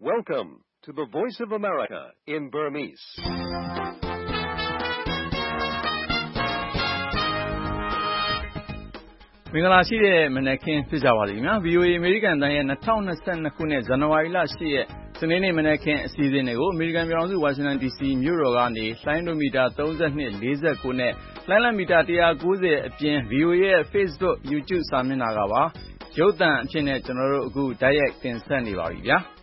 Welcome to the Voice of America in Burmese. ။မင်္ဂလာရှိတဲ့မနက်ခင်းဖြစ်ကြပါလိမ့်မယ်။ VOA အမေရိကန်တန်ရဲ့2022ခုနှစ်ဇန်နဝါရီလ10ရက်စနေနေ့မနက်ခင်းအစီအစဉ်တွေကိုအမေရိကန်ပြည်ထောင်စုဝါရှင်တန် DC မြို့တော်ကနေလိုင်းဒိုမီတာ32 49နဲ့လိုင်းလံမီတာ190အပြင် VOA ရဲ့ Facebook YouTube စာမျက်နှာကပါရုပ်သံအဖြစ်နဲ့ကျွန်တော်တို့အခုတိုက်ရိုက်တင်ဆက်နေပါပြီဗျာ။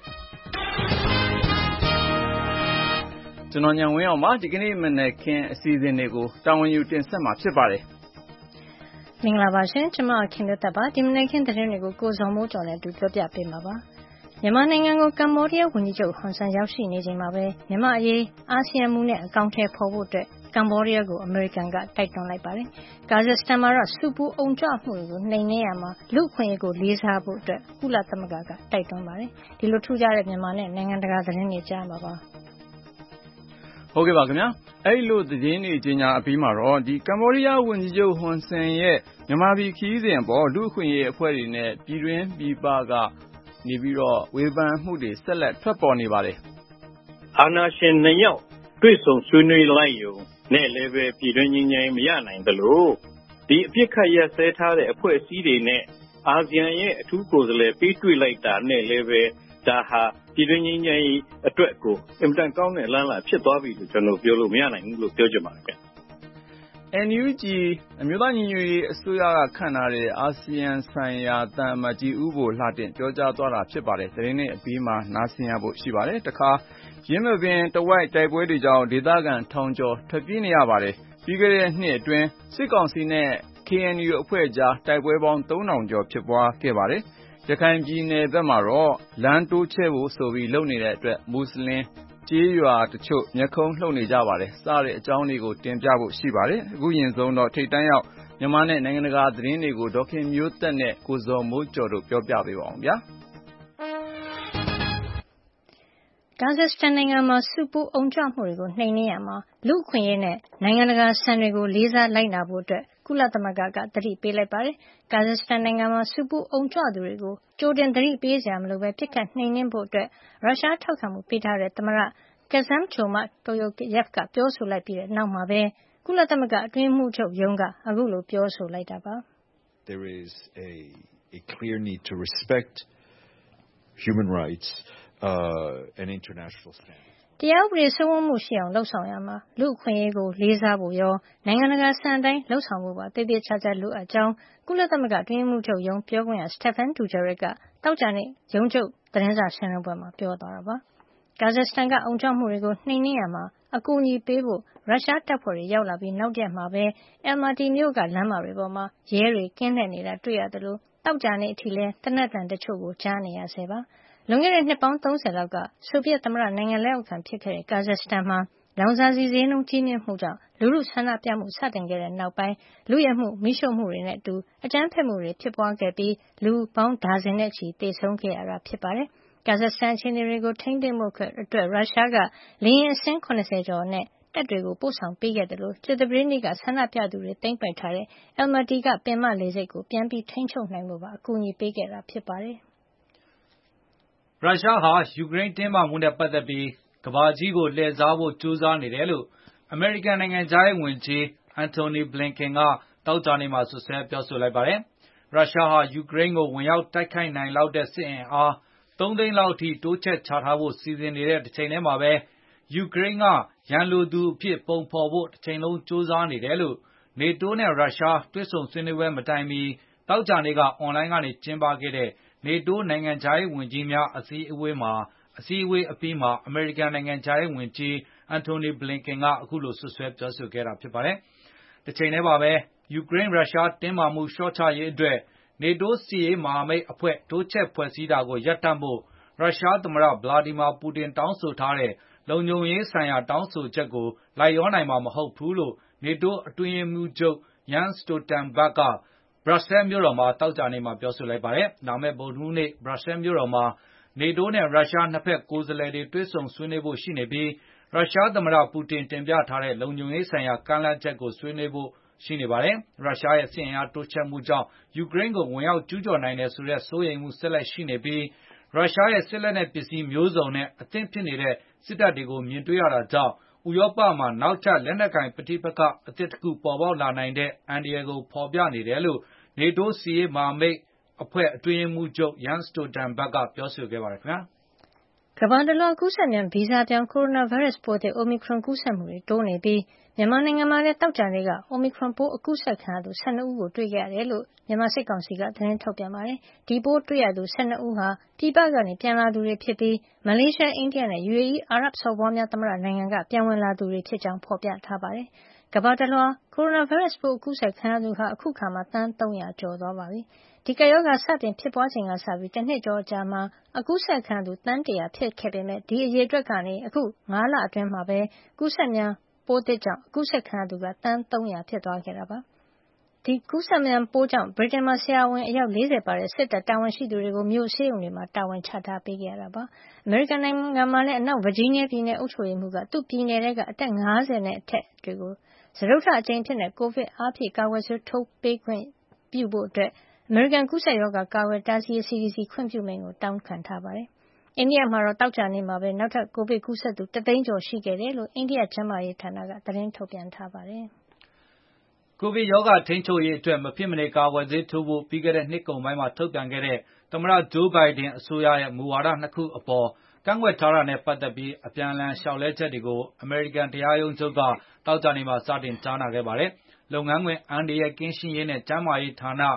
ကျွန်တော်ညံဝင်းအောင်ပါဒီကနေ့မနက်ခင်းအစီအစဉ်တွေကိုတာဝန်ယူတင်ဆက်မှာဖြစ်ပါတယ်။မင်္ဂလာပါရှင်ကျွန်မခင်ဗျတ်ပါဒီမနေ့ခင်းသတင်းတွေကိုကိုဇော်မိုးကျော်နဲ့အတူပြောပြပေးမှာပါမြန်မာနိုင်ငံကိုကမ္ဘောဒီးယားဝန်ကြီးချုပ်ဟွန်ဆန်ရောက်ရှိနေချိန်မှာပဲမြန်မာအရေးအာဆီယံမူနဲ့အကောင့်ထဲပေါ်ဖို့အတွက်ကမ္ဘောဒီးယားကိုအမေရိကန်ကတိုက်တွန်းလိုက်ပါတယ်ကာဇက်စတန်မှာတော့စူပူအုံကြွမှုတွေကိုနှိမ်နင်းရမှာလူ့အခွင့်အရေးကိုလေးစားဖို့အတွက်ကုလသမဂ္ဂကတိုက်တွန်းပါတယ်ဒီလိုထူးခြားတဲ့မြန်မာနဲ့နိုင်ငံတကာသတင်းတွေကြားမှာပါဟုတ်ကဲ့ပါခင်ဗျာအဲ့လိုသတင်းတွေကြီးညာအပြီးမှာတော့ဒီကမ္ဘောဒီးယားဝန်ကြီးချုပ်ဟွန်ဆန်ရဲ့မြန်မာပြည်ခီးစဉ်ပေါ်လူ့အခွင့်အရေးအဖွဲ့တွေနဲ့ပြည်တွင်းပြည်ပကနေပြီးတော့ဝေဖန်မှုတွေဆက်လက်ထွက်ပေါ်နေပါတယ်အာဏာရှင်နှစ်ယောက်တွေ့ဆုံဆွေးနွေးလိုက်ရုံနဲ့လည်းပဲပြည်တွင်းငြိမ်းချမ်းမရနိုင်သလိုဒီအပြစ်ခတ်ရက်စဲထားတဲ့အဖွဲ့အစည်းတွေနဲ့အာဆီယံရဲ့အထူးကိုယ်စားလှယ်ပေးတွေ့လိုက်တာနဲ့လည်းပဲဒါဟာပြည်တွင်းငြိမ်းချမ်းရေးအတွက်ကိုအင်မတန်ကောင်းတဲ့လမ်းလာဖြစ်သွားပြီလို့ကျွန်တော်ပြောလို့မရနိုင်ဘူးလို့ပြောချင်ပါတယ်ခင်ဗျ။ NUG အမျိုးသားညီညွတ်ရေးအစိုးရကခန့်ထားတဲ့အာဆီယံဆိုင်ရာသံအမတ်ကြီးဦးဘိုလှတင့်ပြောကြားသွားတာဖြစ်ပါတယ်။သတင်းနဲ့အပြီးမှာနားဆင်ရဖို့ရှိပါတယ်။တခါရင်းမပင်တဝိုက်တိုက်ပွဲတွေကြောင့်ဒေသခံထောင်ကျော်ထွက်ပြေးနေရပါတယ်။ပြီးခဲ့တဲ့နှစ်အတွင်းစစ်ကောင်စီနဲ့ KNU အဖွဲ့ကြားတိုက်ပွဲပေါင်း3000ကျော်ဖြစ်ပွားခဲ့ပါတယ်။ရခိုင်ပြည်နယ်ဘက်မှာတော့လမ်းတိုးချဲ့ဖို့ဆိုပြီးလုပ်နေတဲ့အတွက်မွတ်စလင်ကျေးရွာတချို့မျက်ခုံးလှုပ်နေကြပါတယ်စတဲ့အကြောင်းတွေကိုတင်ပြဖို့ရှိပါတယ်အခုရင်ဆုံးတော့ထိတ်တန်းရောက်မြန်မာနဲ့နိုင်ငံတကာသတင်းတွေကိုဒေါခင်မျိုးသက်နဲ့ကိုဇော်မိုးကျော်တို့ပြောပြပေးပါအောင်ဗျာကာဇက်စတန်နိုင်ငံမှာစူပူအုံကြွမှုတွေကိုနှိမ်နင်းရမှာလူ့အခွင့်အရေးနဲ့နိုင်ငံတကာစံတွေကိုလေးစားလိုက်နာဖို့အတွက်ကုလသမဂ္ဂကသတိပေးလိုက်ပါတယ်။ကာဇက်စတန်နိုင်ငံမှာစူပူအုံကြွသူတွေကိုကြိုတင်သတိပေးစရာမလိုပဲပြစ်ခတ်နှိမ်နင်းဖို့အတွက်ရုရှားထောက်ခံမှုပေးထားတဲ့သမ္မတKassym-Jomart Tokayev ကပြောဆိုလိုက်ပြီးတဲ့နောက်မှာပဲကုလသမဂ္ဂအတွင်းရေးမှူးချုပ်ရုံးကအခုလိုပြောဆိုလိုက်တာပါ။ There is a clear need to respect human rights and international standards. တရားဥပဒေစိုးမိုးမှုရှိအောင်လှုပ်ဆောင်ရမှာလူ့အခွင့်အရေးကိုလေးစားဖို့ရောနိုင်ငံတကာစံအတိုင်းလှုပ်ဆောင်ဖို့ပါတည်တည်ချာချာလိုအပ်ကြောင်းကုလသမဂ္ဂအတွင်းရေးမှူးချုပ်ရုံးပြောခွင့်ရ Stéphane Dujarric ကတောက်ကြနေ့ရုံးချုပ်သတင်းစာရှင်းလင်းပွဲမှာပြောသွားတာပါ။ကာဇက်စတန်ကအုံကြွမှုတွေကိုနှိမ်နင်းရမှာအကူအညီပေးဖို့ရုရှားတပ်ဖွဲ့တွေရောက်လာပြီးနောက်တရက်မှာပဲAlmaty မြို့ကလမ်းမတွေပေါ်မှာရဲတွေကင်းလှည့်နေတာတွေ့ရတယ်လို့တောက်ကြနေ့အထိလဲတနက်တန်တချို့ကိုကြားနေရဆဲပါ။လွန်ခဲ့တဲ့နှစ်ပေါင်း30လောက်ကဆိုဗီယက်သမ္မတနိုင်ငံလက်အောက်ခံဖြစ်ခဲ့တဲ့ကာဇက်စတန်မှာလောင်စာဆီဈေးနှုန်းကြီးမြင့်မှုကြောင့်လူထုဆန္ဒပြမှုစတင်ခဲ့တဲ့နောက်ပိုင်းလူရဲမှုမိရှုမှုတွေနဲ့အတူအကြမ်းဖက်မှုတွေဖြစ်ပွားခဲ့ပြီးလူပေါင်းဒါဇင်နဲ့ချီသေဆုံးခဲ့ရတာဖြစ်ပါတယ်။ကာဇက်စတန်အခြေအနေတွေကိုထိန်းသိမ်းဖို့အတွက်ရုရှားကလေယာဉ်အစင်း80ကျော်နဲ့တပ်တွေကိုပို့ဆောင်ပေးခဲ့တယ်လို့ကြာသပတေးနေ့ကဆန္ဒပြသူတွေသိမ်းပိုက်ထားတဲ့ Almaty ကပင်မလေဆိပ်ကိုပြန်ပြီးထိန်းချုပ်နိုင်ဖို့ပါအကူအညီပေးခဲ့တာဖြစ်ပါတယ်။ရုရှားဟာယူကရိန်းတင်းမာမှုနဲ့ပတ်သက်ပြီးကမ္ဘာကြီးကိုလှည့်စားဖို့ကြိုးစားနေတယ်လို့အမေရိကန်နိုင်ငံခြားရေးဝန်ကြီး Antony Blinken ကတောကြာနေ့မှာစွပ်စွဲပြောဆိုလိုက်ပါတယ်။ရုရှားဟာယူကရိန်းကိုဝင်ရောက်တိုက်ခိုက်နိုင်လောက်တဲ့စစ်အင်အား3သိန်းလောက်အထိတိုးချဲ့ချထားဖို့စီစဉ်နေတဲ့တစ်ချိန်တည်းမှာပဲယူကရိန်းကရန်လိုသူအဖြစ်ပုံဖော်ဖို့တစ်ချိန်လုံးကြိုးစားနေတယ်လို့နေတိုးနဲ့ရုရှားတွေ့ဆုံဆွေးနွေးပွဲမတိုင်မီတောကြာနေ့ကအွန်လိုင်းကနေကျင်းပခဲ့တဲ့နေတိုးနိုင်ငံခြားရေးဝန်ကြီးများအစည်းအဝေးအပြီးမှာအမေရိကန်နိုင်ငံခြားရေးဝန်ကြီး Antony Blinken ကအခုလိုစွပ်စွဲပြောဆိုခဲ့တာဖြစ်ပါတယ်။တစ်ချိန်တည်းမှာပဲယူကရိန်းရုရှားတင်းမာမှုလျှော့ချရေးအတွက်နေတိုးစစ်ရေးမဟာမိတ်အဖွဲ့တိုးချဲ့ဖွဲ့စည်းတာကိုရပ်တန့်ဖို့ရုရှားသမ္မတဗလာဒီမာပူတင်တောင်းဆိုထားတဲ့လုံခြုံရေးဆိုင်ရာတောင်းဆိုချက်ကိုလိုက်လျောနိုင်မှာမဟုတ်ဘူးလို့နေတိုးအတွင်းရေးမှူးချုပ် Jens Stoltenberg ကဘရပ်ဆဲမြို့တော်မှာတောကြာနေ့မှာပြောဆိုလိုက်ပါတယ်။လာမယ့်ဗုဒ္ဓဟူးနေ့ဘရပ်ဆဲမြို့တော်မှာနေတိုးနဲ့ရုရှားနှစ်ဖက်ကိုယ်စားလှယ်တွေတွေ့ဆုံဆွေးနွေးဖို့ရှိနေပြီးရုရှားသမ္မတပူတင်တင်ပြထားတဲ့လုံခြုံရေးဆိုင်ရာကမ်းလှမ်းချက်ကိုဆွေးနွေးဖို့ရှိနေပါတယ်။ရုရှားရဲ့စစ်အင်အားတိုးချဲ့မှုကြောင့်ယူကရိန်းကိုဝင်ရောက်ကျူးကျော်နိုင်တယ်ဆိုတဲ့စိုးရိမ်မှုဆက်လက်ရှိနေပြီးရုရှားရဲ့စစ်လက်နက်ပစ္စည်းမျိုးစုံနဲ့အသင့်ဖြစ်နေတဲ့စစ်တပ်တွေကိုမြင်တွေ့ရတာကြောင့်ဥရောပမှာနောက်ထပ်လက်နက်ကိုင်ပဋိပက္ခအသစ်တစ်ခုပေါ်ပေါက်လာနိုင်တဲ့အန္တရာယ်ကိုဖော်ပြနေတယ်လို့ NATO စစ်ရေးမဟာမိတ်အဖွဲ့အတွင်းရေးမှူးချုပ် Jens Stoltenberg ကပြောဆိုခဲ့ပါတယ်ခင်ဗျာကမ္ဘာတလွှားကူးစက်မြန်ဗီဇပြောင်းကိုရိုနာဗိုင်းရပ်စ်ပိုးသစ် Omicron ကူးစက်မှုတွေတိုးနေပြီးမြန်မာနိုင်ငံမှာလည်းသောကြာနေ့က Omicron ပိုးအကူးစက်ခံရသူ12ဦးကိုတွေ့ခဲ့ရတယ်လို့မြန်မာစစ်ကောင်စီကသတင်းထုတ်ပြန်ပါတယ်။ဒီပိုးတွေ့ရသူ12ဦးဟာပြည်ပကနေပြန်လာသူတွေဖြစ်ပြီးမလေးရှား၊အိန္ဒိယနဲ့ UAE အာရပ်စော်ဘွားများသမ္မတနိုင်ငံကပြန်ဝင်လာသူတွေဖြစ်ကြောင်းဖော်ပြထားပါတယ်။ကမ္ဘာတလွှားကိုရိုနာဗိုင်းရပ်စ်ပိုးအကူးစက်ခံရသူဟာအခုခါမှာသန်း300ကျော်သွားပါပြီ။ဒီကပ်ရောဂါစတင်ဖြစ်ပွားချိန်ကစပြီးတစ်နှစ်ကျော်အကြာမှာအကူးစက်ခံရသူသန်း100ဖြစ်ခဲ့ပေမဲ့ဒီအရေအတွက်ကနေအခု9လအတွင်းမှာပဲကူးစက်မြန်ပိုးသစ်ကြောင့်အကူးစက်ခံရသူကသန်း300ဖြစ်သွားခဲ့တာပါ။ဒီကူးစက်မြန်ပိုးကြောင့်ဗြိတိန်မှာဆရာဝန်အယောက်40ပါတဲ့စစ်တပ်တာဝန်ရှိသူတွေကိုမြို့ဆေးရုံတွေမှာတာဝန်ချထားပေးခဲ့ရတာပါ။အမေရိကန်နိုင်ငံမှာလည်းအနောက်ဗာဂျီးနီးယားပြည်နယ်အုပ်ချုပ်ရေးမှူးကသူ့ပြည်နယ်ထဲကအသက်50နဲ့အထက်တွေကိုစတုတ္ထအကြိမ်ဖြစ်တဲ့ကိုဗစ်အားဖြည့်ကာကွယ်ဆေးထိုးပေးခွင့်ပြုဖို့အတွက်အမေရိကန်ကူးစက်ရောဂါကာကွယ်တားဆီးရေး CDC ခွင့်ပြုမိန့်ကိုတောင်းခံထားပါတယ်။အိန္ဒိယမှာတော့တောက်ကြနေမှာပဲနောက်ထပ်ကိုဗစ်ကူးစက်သူ1သိန်းကျော်ရှိခဲ့တယ်လို့အိန္ဒိယကျန်းမာရေးဌာနကသတင်းထုတ်ပြန်ထားပါတယ်။ကိုဗစ်ရောဂါထိန်းချုပ်ရေးအတွက်မဖြစ်မနေကာကွယ်ဆေးထိုးဖို့ပြီးခဲ့တဲ့နှစ်ကုန်ပိုင်းမှာထုတ်ပြန်ခဲ့တဲ့သမ္မတဂျိုးဘိုင်ဒန်အစိုးရရဲ့မူဝါဒ2ခုအပေါ်ကန့်ကွက်ထားတာနဲ့ပတ်သက်ပြီးအပြန်အလှန်လျှောက်လဲချက်တွေကိုအမေရိကန်တရားရုံးချုပ်ကတောက်ကြနေမှာစတင်ကြားနာခဲ့ပါတယ်။လုပ်ငန်းခွင်အန္တရာယ်ကင်းရှင်းရေးနဲ့ကျန်းမာရေးဌာန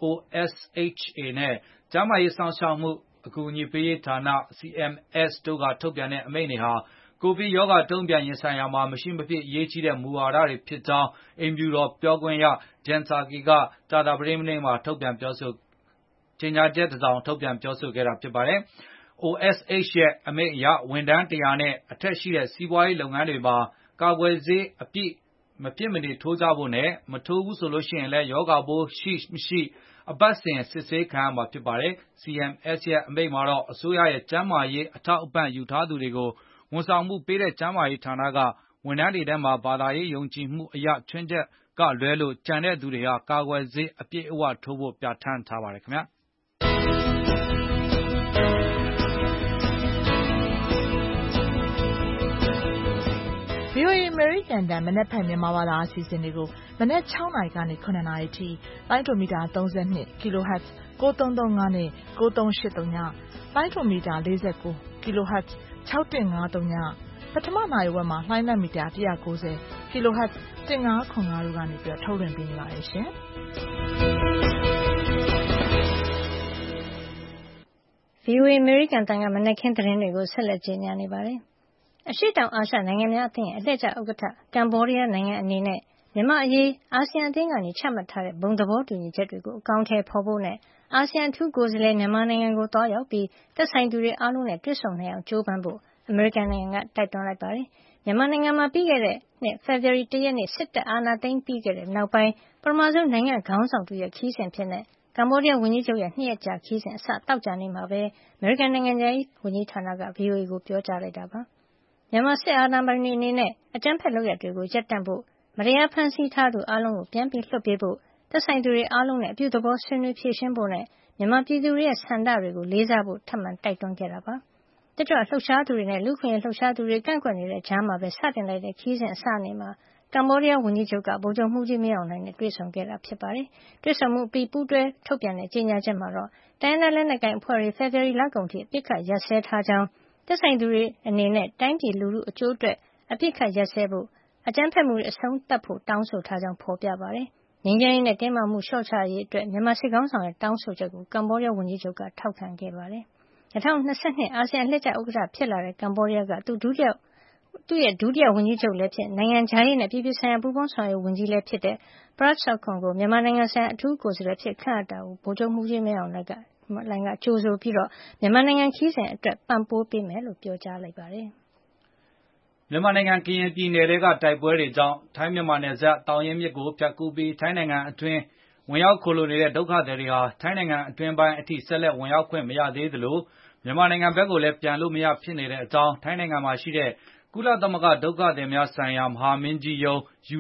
OSHA နဲ့ကျန်းမာရေးစောင့်ရှောက်မှုအကူအညီပေးရေးဌာန CMS တို့ကထုတ်ပြန်တဲ့အမိန့်တွေဟာကိုဗစ်ရောဂါတုံ့ပြန်ရင်ဆိုင်ရာမှာမရှိမဖြစ်အရေးကြီးတဲ့မူဝါဒတွေဖြစ်ကြောင်းအိမ်ဖြူတော်ပြောခွင့်ရ Jen Psaki ကကြာသပတေးနေ့မှာကြေညာချက်တစ်စောင်ထုတ်ပြန်ပြောဆိုခဲ့တာဖြစ်ပါတယ်။ OSH ရဲ့အမိန့်အရဝန်ထမ်း100နဲ့အထက်ရှိတဲ့စီးပွားရေးလုပ်ငန်းတွေမှာကာကွယ်ဆေးမဖြစ်မနေထိုးကြဖို့နဲ့မထိုးဘူးဆိုရင်လည်းရောဂါပိုးရှိမရှိအပတ်စဉ်စစ်ဆေးခံရမှာဖြစ်ပါတယ်။ CMS ရဲ့အမိန့်မှာတော့အစိုးရရဲ့ကျန်းမာရေးအထောက်အပံ့ယူထားသူတွေကိုဝန်ဆောင်မှုပေးတဲ့ကျန်းမာရေးဌာနကဝန်ထမ်းတွေထဲမှာဘာသာရေးယုံကြည်မှုအရခြွင်းချက်ကလွဲလို့ကျန်တဲ့သူတွေဟာကာကွယ်ဆေးအပြည့်အဝထိုးဖို့ပြဋ္ဌာန်းထားပါတယ်ခင်ဗျာ။ VOA အမေရိကန်တန်မနက်ဖြန်မြန်မာဘာသာအစီအစဉ်တွေကိုမနက်6နာရီကနေ9နာရီထိတိုင်းထွာမီတာ32 kHz 9335နဲ့9383ညတိုင်းထွာမီတာ49 kHz 6153ညပထမနိုင်ဝက်မှာလှိုင်းလက်မီတာ190 kHz 1505တို့ကနေထုတ်လွှင့်ပေးနေပါတယ်ရှင်။ VOA အမေရိကန်တန်ကမနက်ခင်းသတင်းတွေကိုဆက်လက်ကြေညာနေပါတယ်။အရှေ့တောင်အာရှနိုင်ငံများအသင်းရဲ့အလှည့်ကျဥက္ကဋ္ဌကမ္ဘောဒီးယားနိုင်ငံအနေနဲ့မြန်မာအရေးအာဆီယံအသင်းကနေချမှတ်ထားတဲ့ဘုံသဘောတူညီချက်တွေကိုအကောင်အထည်ဖော်ဖို့နဲ့အာဆီယံအထူးကိုယ်စားလှယ်မြန်မာနိုင်ငံကိုသွားရောက်ပြီးသက်ဆိုင်သူတွေအားလုံးနဲ့တွေ့ဆုံနိုင်အောင်ကြိုးပမ်းဖို့အမေရိကန်နိုင်ငံကတိုက်တွန်းလိုက်ပါတယ်။မြန်မာနိုင်ငံမှာပြီးခဲ့တဲ့နှစ်ဖေဖေါ်ဝါရီလ1ရက်နေ့စစ်တပ်အာဏာသိမ်းပြီးခဲ့တဲ့နောက်ပိုင်းပထမဆုံးနိုင်ငံခေါင်းဆောင်တူရဲ့ခရီးစဉ်ဖြစ်တဲ့ကမ္ဘောဒီးယားဝန်ကြီးချုပ်ရဲ့2ရက်ကြာခရီးစဉ်အစတောက်ကြနေမှာပဲအမေရိကန်နိုင်ငံခြားရေးဝန်ကြီးဌာနက VOA ကိုပြောကြားလိုက်တာပါ။မြန်မာစစ်အာဏာပိုင်တွေအနေနဲ့အကြမ်းဖက်လုပ်ရပ်တွေကိုရပ်တန့်ဖို့မတရားဖမ်းဆီးထားသူအားလုံးကိုပြန်ပြီးလွှတ်ပေးဖို့သက်ဆိုင်သူတွေအားလုံးနဲ့အပြုသဘောဆွေးနွေးဖြေရှင်းဖို့နဲ့မြန်မာပြည်သူတွေရဲ့ဆန္ဒတွေကိုလေးစားဖို့ထပ်မံတိုက်တွန်းခဲ့တာပါ။တက်ကြွလှုပ်ရှားသူတွေနဲ့လူ့အခွင့်အရေးလှုပ်ရှားသူတွေကန့်ကွက်နေတဲ့ကြားမှာပဲစတင်လိုက်တဲ့ခရီးစဉ်အစနေ့မှာကမ္ဘောဒီးယားဝန်ကြီးချုပ်ကဗိုလ်ချုပ်မှူးကြီးမင်းအောင်လှိုင်နဲ့တွေ့ဆုံခဲ့တာဖြစ်ပါတယ်။တွေ့ဆုံမှုအပြီးပူးတွဲထုတ်ပြန်တဲ့ကြေညာချက်မှာတော့တိုင်းရင်းသားလက်နက်ကိုင်အဖွဲ့တွေဖေဖေါ်ဝါရီလကုန်ထိအပစ်အခတ်ရပ်စဲထားကြောင်းသက်ဆိုင်သူတွေအနေနဲ့တိုင်းပြည်လူထုအကျိုးအတွက်အပစ်အခတ်ရပ်စဲဖို့အကြမ်းဖက်မှုတွေအဆုံးသတ်ဖို့တောင်းဆိုထားကြောင်းဖော်ပြပါတယ်။ငြိမ်းချမ်းရေးနဲ့တင်းမာမှုလျှော့ချရေးအတွက်မြန်မာစစ်ကောင်ဆောင်ရဲ့တောင်းဆိုချက်ကိုကမ္ဘောဒီးယားဝန်ကြီးချုပ်ကထောက်ခံခဲ့ပါတယ်။2022အာဆီယံအလှည့်ကျဥက္ကဋ္ဌဖြစ်လာတဲ့ကမ္ဘောဒီးယားကသူ့ရဲ့ဒုတိယဝန်ကြီးချုပ်လည်းဖြစ်နိုင်ငံခြားရေးနဲ့ပြည်ပဆိုင်ရာပူးပေါင်းဆောင်ရွက်ရေးဝန်ကြီးလည်းဖြစ်တဲ့ Prak Sokhonn ကိုမြန်မာနိုင်ငံဆိုင်ရာအထူးကိုယ်စားလှယ်အဖြစ်ခန့်အပ်တာကိုဗိုလ်ချုပ်မှူးကြီးမင်းအောင်လှိုင်ကကြိုဆိုပြီးမြန်မာနိုင်ငံခရီးစဉ်အတွက်ပံ့ပိုးပေးမယ်လို့ပြောကြားလိုက်ပါတယ်။မြန်မာနိုင်ငံကရင်ပြည်နယ်ထဲကတိုက်ပွဲတွေကြောင့်ထိုင်းမြန်မာနယ်စပ်သောင်ရင်းမြစ်ကိုဖြတ်ကူးပြီးထိုင်းနိုင်ငံအတွင်းဝင်ရောက်ခိုလှုံနေတဲ့ဒုက္ခသည်တွေဟာထိုင်းနိုင်ငံအတွင်းပိုင်းအထိဆက်လက်ဝင်ရောက်ခွင့်မရသေးသလိုမြန်မာနိုင်ငံဘက်ကိုလည်းပြန်လို့မရဖြစ်နေတဲ့အကြောင်းထိုင်းနိုင်ငံမှာရှိတဲ့ကုလသမဂ္ဂဒုက္ခသည်များဆိုင်ရာမဟာမင်းကြီးရုံး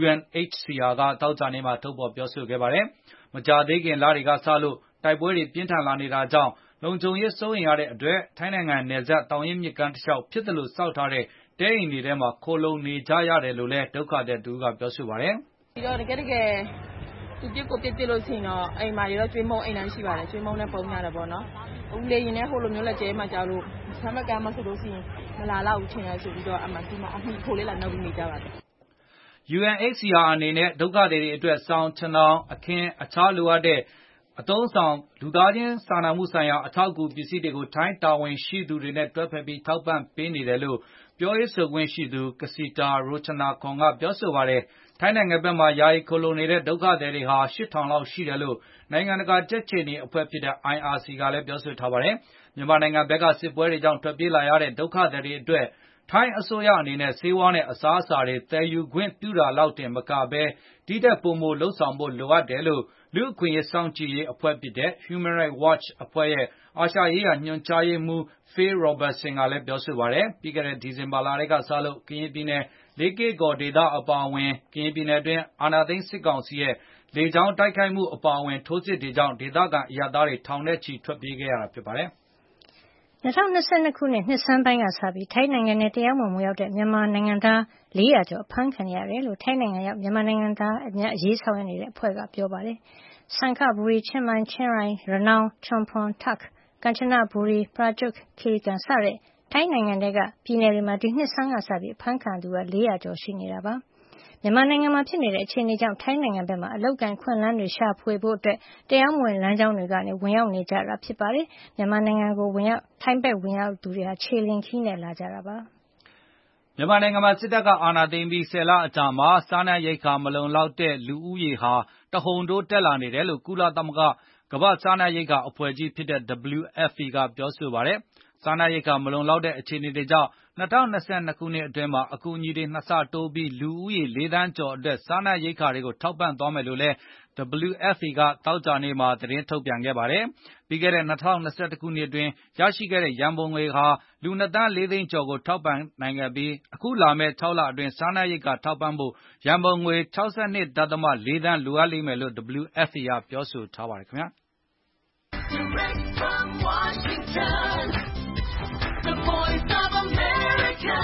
UNHCR ကသောကြာနေ့မှာထုတ်ဖေါ်ပြောဆိုခဲ့ပါတယ်။မကြာသေးခင်လတွေကစလို့တိုက်ပွဲတွေပြင်းထန်လာနေတာကြောင့်လုံခြုံရေးစိုးရိမ်ရတဲ့အတွက်ထိုင်းနိုင်ငံနယ်စပ်တောင်ရင်မြစ်ကမ်းတစ်လျှောက်ဖြစ်တယ်လို့စောက်ထားတဲ့တဲအိမ်တွေထဲမှာခိုလုံနေကြရတယ်လို့လည်းဒုက္ခသည်တူကပြောဆိုပါတယ်။ဒီတော့တကယ်သူပြစ်ကိုပြစ်လို့ရှိရင်တော့အိမ်မှာတွေတော့ကျွေးမုံအိမ်တိုင်းရှိပါတယ်ကျွေးမုံနဲ့ပုံရတယ်ပေါ့နော်။ဦးလေးရင်နဲ့ဟိုလိုမျိုးလက်ကျဲမှာကြောက်လို့ဆမ်းမကမ်းမှာဆိုလို့ရှိရင်မလာတော့ဘူးထင်ရဆိုပြီးတော့အမှဒီမှာအမိခိုးလေးလာနှုတ်ပြီးနေကြပါတယ်။ UNHCR အနေနဲ့ဒုက္ခသည်တွေအတွက်စောင်းချောင်းအခင်းအခြားလိုအပ်တဲ့အသုံးဆောင်လူသားချင်းစာနာမှုဆိုင်ရာအထောက်အကူပစ္စည်းတွေကိုထိုင်းတာဝန်ရှိသူတွေနဲ့တွဲဖက်ပြီးထောက်ပံ့ပေးနေတယ်လို့ပြောရေးဆိုခွင့်ရှိသူကစီတာရိုချနာခွန်ကပြောဆိုပါတယ်။ထိုင်းနိုင်ငံဘက်မှာယာယီခိုလုံနေတဲ့ဒုက္ခသည်တွေဟာ 8,000 လောက်ရှိတယ်လို့နိုင်ငံတကာကြက်ခြေနီအဖွဲ့ဖြစ်တဲ့ IRC ကလည်းပြောဆိုထားပါတယ်။မြန်မာနိုင်ငံဘက်ကစစ်ပွဲတွေကြောင့်ထွက်ပြေးလာရတဲ့ဒုက္ခသည်တွေအတွက်ထိုင်းအစိုးရအနေနဲ့ဆေးဝါးနဲ့အစားအစာတွေသယ်ယူခွင့်ပြုတာလောက်တင်မကဘဲဒီတက်ပိုမိုလှုပ်ဆောင်ဖို့လိုအပ်တယ်လို့လူ့အခွင့်အရေးစောင့်ကြည့်ရေးအဖွဲ့ဖြစ်တဲ့ Human Rights Watch အဖွဲ့ရဲ့အာရှရေးရာညွှန်ကြားရေးမှူး Phil Robertson ကလည်းပြောဆိုပါတယ်။ပြီးခဲ့တဲ့ဒီဇင်ဘာလကစလို့ကရင်ပြည်နယ်လေးကေ့ကော်ဒေသအပါအဝင်ကရင်ပြည်နယ်တွင်းအာဏာသိမ်းစစ်ကောင်စီရဲ့လေကြောင်းတိုက်ခိုက်မှုအပါအဝင်ထိုးစစ်တွေကြောင့်ဒေသခံအရပ်သားတွေထောင်နဲ့ချီထွက်ပြေးခဲ့ရတာဖြစ်ပါတယ်။ 2022 ခုနှစ်နှစ်ဆန်းပိုင်းကစပြီးထိုင်းနိုင်ငံနဲ့တရားမဝင်ရောက်တဲ့မြန်မာနိုင်ငံသား400ကျော်အဖမ်းခံရတယ်လို့ထိုင်းနိုင်ငံရောက်မြန်မာနိုင်ငံသားအရေးဆောင်ရွက်နေတဲ့အဖွဲ့ကပြောပါတယ်။စံခဘူရီ၊ချင်းမိုင်၊ချင်းရိုင်၊ရနောင်း၊ချွန်ဖွန်၊တာ့ခ်၊ကမ်ချနဘူရီ၊ပရာကျွတ်၊ခေကန်စတဲ့ထိုင်းနိုင်ငံထဲကပြည်နယ်တွေမှာဒီနှစ်ဆန်းကစပြီးအဖမ်းခံသူ400ကျော်ရှိနေတာပါ။မြန်မာနိုင်ငံမှာဖြစ်နေတဲ့အခြေအနေကြောင့်ထိုင်းနိုင်ငံဘက်မှာအလုပ်ကိုင်ခွင့်လန်းတွေရှာဖွေဖို့တရားမဝင်လမ်းကြောင်းတွေကနေဝင်ရောက်နေကြတာဖြစ်ပါတယ်။မြန်မာနိုင်ငံကိုထိုင်းဘက်ဝင်ရောက်သူတွေခြေလျင်ခီးနဲ့လာကြတာပါ။မြန်မာနိုင်ငံမှာစစ်တပ်ကအာဏာသိမ်းပြီး10 လအကြာမှာစားနပ်ရိက္ခာမလုံလောက်တဲ့လူဦးရေဟာတဟုန်ထိုးတက်လာနေတယ်လို့ကုလသမဂ္ဂကမ္ဘာ့စားနပ်ရိက္ခာအဖွဲ့ကြီးဖြစ်တဲ့ WFP ကပြောဆိုပါတယ်။စားနပ်ရိက္ခာမလုံလောက်တဲ့အခြေအနေတွေကြောင့်2022 ခုနှစ်အတွင်းမှာအကူအညီတွေ2 ဆတိုးပြီးလူဦးရေ4 သန်းကျော်အတွက်စားနပ်ရိက္ခာတွေကိုထောက်ပံ့သွားမယ်လို့လည်း WFP ကသောကြာနေ့မှာသတင်းထုတ်ပြန်ခဲ့ပါတယ်။ပြီးခဲ့တဲ့2021 ခုနှစ်အတွင်းရရှိခဲ့တဲ့ရန်ပုံငွေဟာလူ2 သန်း 4 သိန်းကျော်ကိုထောက်ပံ့နိုင်ခဲ့ပြီးအခုလာမယ့်6 လအတွင်းစားနပ်ရိက္ခာထောက်ပံ့ဖို့ရန်ပုံငွေ 62.4 သန်းလိုအပ်လိမ့်မယ်လို့ WFP ကပြောဆိုထားပါတယ်ခင်ဗျာ။ Direct from Washington, the voice of America,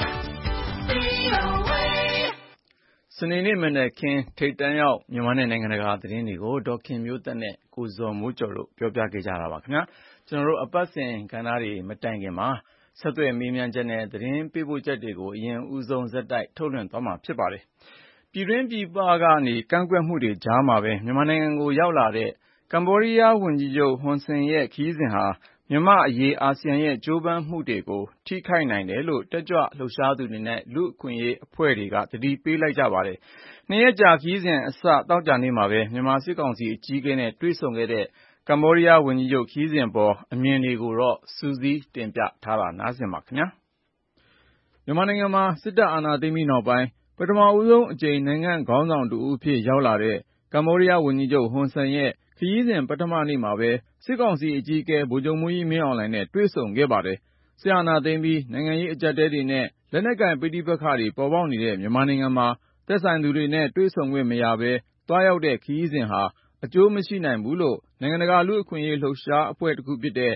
VOA. စနေနေ့မနက်ခင်းထိပ်တန်းရောက်မြန်မာနဲ့နိုင်ငံတကာသတင်းတွေကိုဒေါ်ခင်မျိုးသက်နဲ့ကိုဇော်မိုးကျော်တို့ပြောပြခဲ့ကြတာပါခင်ဗျာကျွန်တော်တို့အပတ်စဉ်ကဏ္ဍတွေမတိုင်ခင်မှာဆက်သွယ်မေးမြန်းချက်နဲ့သတင်းပေးပို့ချက်တွေကိုအရင်ဦးဆုံးဇက်တိုက်ထုတ်လွှင့်သွားမှာဖြစ်ပါတယ်ပြည်တွင်းပြည်ပကနေကန့်ကွက်မှုတွေကြားမှာပဲမြန်မာနိုင်ငံကိုရောက်လာတဲ့ကမ္ဘောဒီးယားဝန်ကြီးချုပ်ဟွန်ဆန်ရဲ့ခရီးစဉ်ဟာမြန်မာ့အရေးအာဆီယံရဲ့ကြိုးပမ်းမှုတွေကိုထိခိုက်နိုင်တယ်လို့တက်ကြွလှုပ်ရှားသူတွေနဲ့လူ့အခွင့်အရေးအဖွဲ့တွေကသတိပေးလိုက်ကြပါတယ်။နှစ်ရက်ကြာခရီးစဉ်အစသောကြာနေ့မှာပဲမြန်မာစစ်ကောင်စီအကြီးအကဲနဲ့တွေ့ဆုံခဲ့တဲ့ကမ္ဘောဒီးယားဝန်ကြီးချုပ်ခရီးစဉ်ပေါ်အမြင်တွေကိုတော့စူးစီးတင်ပြထားတာနားဆင်ပါခင်ဗျာ။မြန်မာနိုင်ငံမှာစစ်တပ်အာဏာသိမ်းပြီးနောက်ပိုင်းပထမဦးဆုံးအကြိမ်နိုင်ငံခေါင်းဆောင်တဦးအဖြစ်ရောက်လာတဲ့ကမ္ဘောဒီးယားဝန်ကြီးချုပ်ဟွန်ဆန်ရဲ့ခရီးစဉ်ပထမနေ့မှာပဲစစ်ကောင်စီအကြီးအကဲဗိုလ်ချုပ်မှူးကြီးမင်းအောင်လှိုင်နဲ့တွေ့ဆုံခဲ့ပါတယ်။စစ်အာဏာသိမ်းပြီးနိုင်ငံရေးအကျပ်အတည်းတွေနဲ့လက်နက်ကိုင်ပဋိပက္ခတွေပေါ်ပေါက်နေတဲ့မြန်မာနိုင်ငံမှာသက်ဆိုင်သူတွေနဲ့တွေ့ဆုံခွင့်မရဘဲသွားရောက်တဲ့ခရီးစဉ်ဟာအကျိုးမရှိနိုင်ဘူးလို့နိုင်ငံတကာလူ့အခွင့်အရေးလှုပ်ရှားအဖွဲ့တခုဖြစ်တဲ့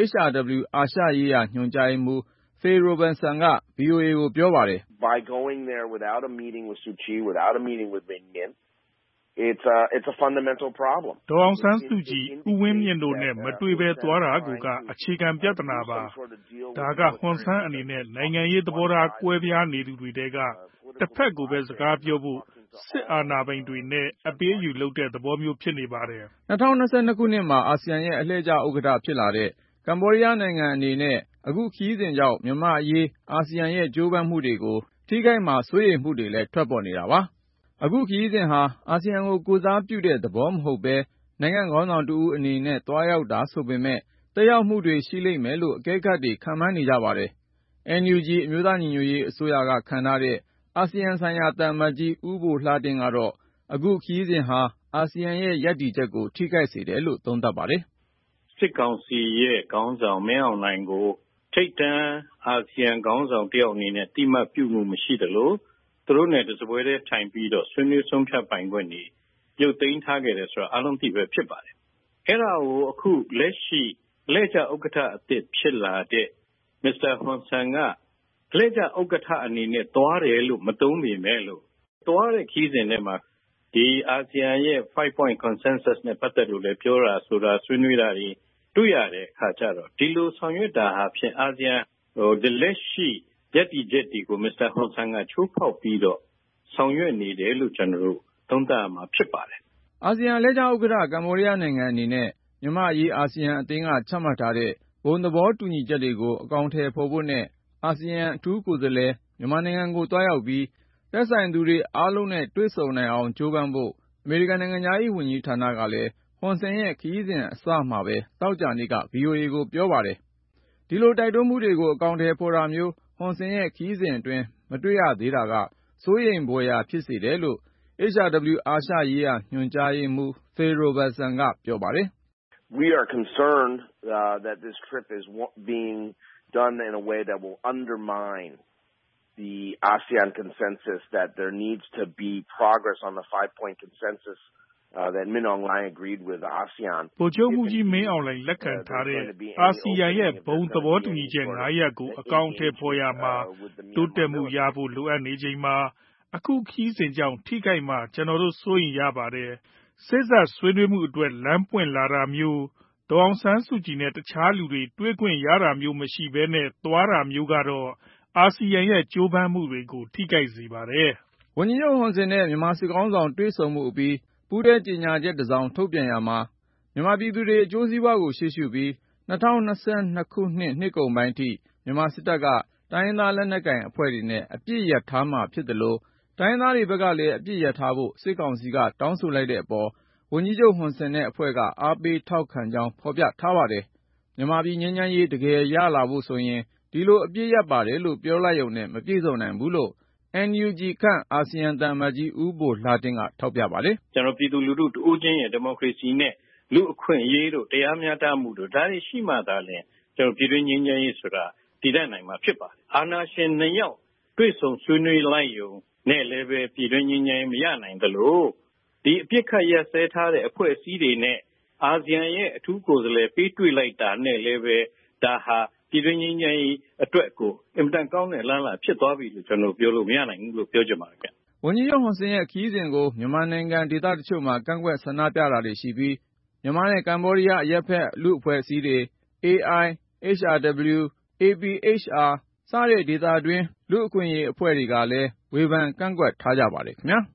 HRW အာရှရေးရာညွှန်ကြားရေးမှူး Phil Robertson က VOA ကိုပြောပါတယ်။ By going there without a meeting with Suu Kyi, without a meeting with Win Myint,It's a fundamental problem. ဒေါ်အောင်ဆန်းစုကြည်ဦးဝင်းမြင့်တို့နဲ့မတွေ့ဘဲသွားတာကအခြေခံပြဿနာပါဒါကဟွန်ဆန်းအနေနဲ့နိုင်ငံရေးသဘောထားကွဲပြားနေသူတွေတဲကတစ်ဖက်ကိုပဲစကားပြောဖို့စစ်အာဏာပိုင်တွေနဲ့အပေးအယူလုပ်တဲ့သဘောမျိုးဖြစ်နေပါတယ် 2022ခုနှစ်မှာအာဆီယံရဲ့အလှည့်ကျဥက္ကဋ္ဌဖြစ်လာတဲ့ကမ္ဘောဒီးယားနိုင်ငံအနေနဲ့အခုခရီးစဉ်ကြောင့်မြန်မာအရေးအာဆီယံရဲ့ကြိုးပမ်းမှုတွေကိုထိခိုက်မှာစိုးရိမ်မှုတွေလည်းထွက်ပေါ်နေတာပါအခုခရီးစဉ်ဟာအာဆီယံကိုကိုယ်စားပြုတဲ့သဘောမဟုတ်ပဲနိုင်ငံခေါင်းဆောင်တဦးအနေနဲ့သွားရောက်တာဆိုပေမဲ့သက်ရောက်မှုတွေရှိလိမ့်မယ်လို့အကဲခတ်တွေခန့်မှန်းနေကြပါတယ်။ NUG အမျိုးသားညီညွတ်ရေးအစိုးရကခန့်ထားတဲ့အာဆီယံဆိုင်ရာသံအမတ်ကြီးဦးဘိုလှတင့်ကတော့အခုခရီးစဉ်ဟာအာဆီယံရဲ့ရပ်တည်ချက်ကိုထိခိုက်စေတယ်လို့သုံးသပ်ပါတယ်။စစ်ကောင်စီရဲ့ခေါင်းဆောင်မင်းအောင်လှိုင်ကိုထိပ်တန်းအာဆီယံခေါင်းဆောင်တယောက်အနေနဲ့တိမှတ်ပြုမှုမရှိသလိုသူတို့နဲ့တစပွဲတည်းထိုင်ပြီးတော့ဆွေးနွေးဆုံးဖြတ်ပိုင်ခွင့်တွေရုပ်သိမ်းထားခဲ့တယ်ဆိုတာအလုံးသိပဲဖြစ်ပါတယ်။အဲ့ဒါကိုအခုလက်ရှိလဲကျဥက္ကဋ္ဌအသစ်ဖြစ်လာတဲ့ Mr. Hun Sen ကလဲကျဥက္ကဋ္ဌအနေနဲ့သွားတယ်လို့မသုံးပေမဲ့လို့သွားတဲ့ခီးစဉ်ထဲမှာဒီအာဆီယံရဲ့ 5 point consensus နဲ့ပတ်သက်လို့လည်းပြောတာဆိုတာဆွေးနွေးတာတွေတွေ့ရတဲ့အခါကျတော့ဒီလိုဆောင်ရွက်တာဟာဖြင့်အာဆီယံဒီလက်ရှိရပ်တည်ချက်တွေကို Mr. Hun Sen ကချိုးဖောက်ပြီးတော့ဆောင်ရွက်နေတယ်လို့ကျွန်တော်တို့သုံးသပ်မှာဖြစ်ပါတယ်။အာဆီယံလဲကျဥက္ကဋ္ဌကမ္ဘောဒီးယားနိုင်ငံအနေနဲ့မြန်မာ့အရေးအာဆီယံအသင်းကချမှတ်ထားတဲ့ဘုံသဘောတူညီချက်တွေကိုအကောင်အထည်ဖော်ဖို့နဲ့အာဆီယံအထူးကိုယ်စားလှယ်မြန်မာနိုင်ငံကိုတွားရောက်ပြီးသက်ဆိုင်သူတွေအားလုံးနဲ့တွေ့ဆုံနိုင်အောင်ကြိုးပမ်းဖို့အမေရိကန်နိုင်ငံသားရေးဝန်ကြီးဌာနကလည်းဟွန်ဆန်ရဲ့ခရီးစဉ်အစမှာပဲသောကြာနေ့က VOA ကိုပြောပါတယ်။ဒီလိုတိုက်တွန်းမှုတွေကိုအကောင်အထည်ဖော်တာမျိုးဟွန်ဆန်ရဲ့ခရီးစဉ်အတွင်းမတွေ့ရသေးတာကစိုးရိမ်ဖွယ်ရာဖြစ်စေတယ်လို့ HRW အာရှရေးရာညွှန်ကြားရေးမှူး Phil Robertson ကပြောပါတယ်။ We are concerned that this trip is being done in a way that will undermine the ASEAN consensus that there needs to be progress on the 5-point consensus that Min Aung Hlaing agreed with ASEAN ဗိုလ်ချုပ်မှူးကြီးမင်းအောင်လှိုင်လက်ခံထားတဲ့အာဆီယံရဲ့ဘုံသဘောတူညီချက်9ရပ်ကိုအကောင်အထည်ဖော်ရမှာတိုးတက်မှုရဖို့လိုအပ်နေချိန်မှာအခုခီးစဉ်ကြောင့်ထိခိုက်မှကျွန်တော်တို့စိုးရင်ရပါတယ်စိတ်ဆက်ဆွေးနွေးမှုအတွက်လမ်းပွင့်လာတာမျိုးဒေါအောင်ဆန်းစုကြည်နဲ့တခြားလူတွေတွေ့ခွင့်ရတာမျိုးမရှိဘဲနဲ့သွားတာမျိုးကတော့အာဆီယံရဲ့ကြိုးပမ်းမှုတွေကိုထိခိုက်စေပါတယ်။ဝန်ကြီးချုပ်ဟွန်ဆန်နဲ့မြန်မာစစ်ကောင်ဆောင်တွေ့ဆုံမှုအပြီးပူးတွဲကြေညာချက်တစ်စောင်ထုတ်ပြန်ရမှာမြန်မာပြည်သူတွေအကျိုးစီးပွားကိုရှေ့ရှုပြီး2022ခုနှစ်ကုန်ပိုင်းထိမြန်မာစစ်တပ်ကတိုင်းရင်းသားလက်နက်ကိုင်အဖွဲ့တွေနဲ့အပြစ်ရပ်ထားမှာဖြစ်တယ်လို့တိုင်းရင်းသားတွေဘက်ကလည်းအပြစ်ရပ်ထားဖို့စစ်ကောင်စီကတောင်းဆိုလိုက်တဲ့အပေါ်ဝန်ကြီးချုပ်ဟွန်ဆန်နဲ့အဖွဲ့ကအားပေးထောက်ခံကြောင်းဖော်ပြထားပါတယ်။မြန်မာပြည်ငြိမ်းချမ်းရေးတကယ်ရလာဖို့ဆိုရင်ဒီလိုအပြစ်ရပ်ပါတယ်လို့ပြောလိုက်ရုံနဲ့မပြည့်စုံနိုင်ဘူးလို့ NUG ခန့်အာဆီယံသံအမတ်ကြီးဦးဘိုလှတင်ကထောက်ပြပါတယ်။ကျွန်တော်ပြည်သူလူထုတဦးချင်းရဲ့ဒီမိုကရေစီနဲ့လူအခွင့်အရေးတို့တရားမျှတမှုတို့ဒါတွေရှိမှသာလျှင်ကျွန်တော်ပြည်တွင်းငြိမ်းချမ်းရေးဆိုတာတည်တံ့နိုင်မှာဖြစ်ပါတယ်။အာဏာရှင်2ယောက်တွေ့ဆုံဆွေးနွေးလိုက်ရုံနဲ့လည်းပဲပြည်တွင်းငြိမ်းချမ်းရေးမရနိုင်သလိုဒီအပြစ်ခတ်ရက်စဲထားတဲ့အဖွဲ့အစည်းတွေနဲ့အာဆီယံရဲ့အထူးကိုယ်စားလှယ်ပေးတွေ့လိုက်တာနဲ့လည်းပဲဒါဟာပြည်တွင်းငြိမ်းချမ်းရေးအတွက်ကိုအင်မတန်ကောင်းတဲ့လမ်းလာဖြစ်သွားပြီလို့ကျွန်တော်ပြောလို့မရနိုင်ဘူးလို့ပြောချင်ပါတယ်ခင်ဗျ။ဝန်ကြီးချုပ်ဟွန်ဆန်ရဲ့ခရီးစဉ်ကိုမြန်မာနိုင်ငံဒေသတချို့မှာကန့်ကွက်ဆန္ဒပြတာတွေရှိပြီးမြန်မာနဲ့ကမ္ဘောဒီးယားအရပ်ဖက်လူ့အဖွဲ့အစည်းတွေ AI, HRW, APHR စတဲ့ဒေသတွင်းလူ့အခွင့်အရေးအဖွဲ့တွေကလည်းဝေဖန်ကန့်ကွက်ထားကြပါတယ်ခင်ဗျာ။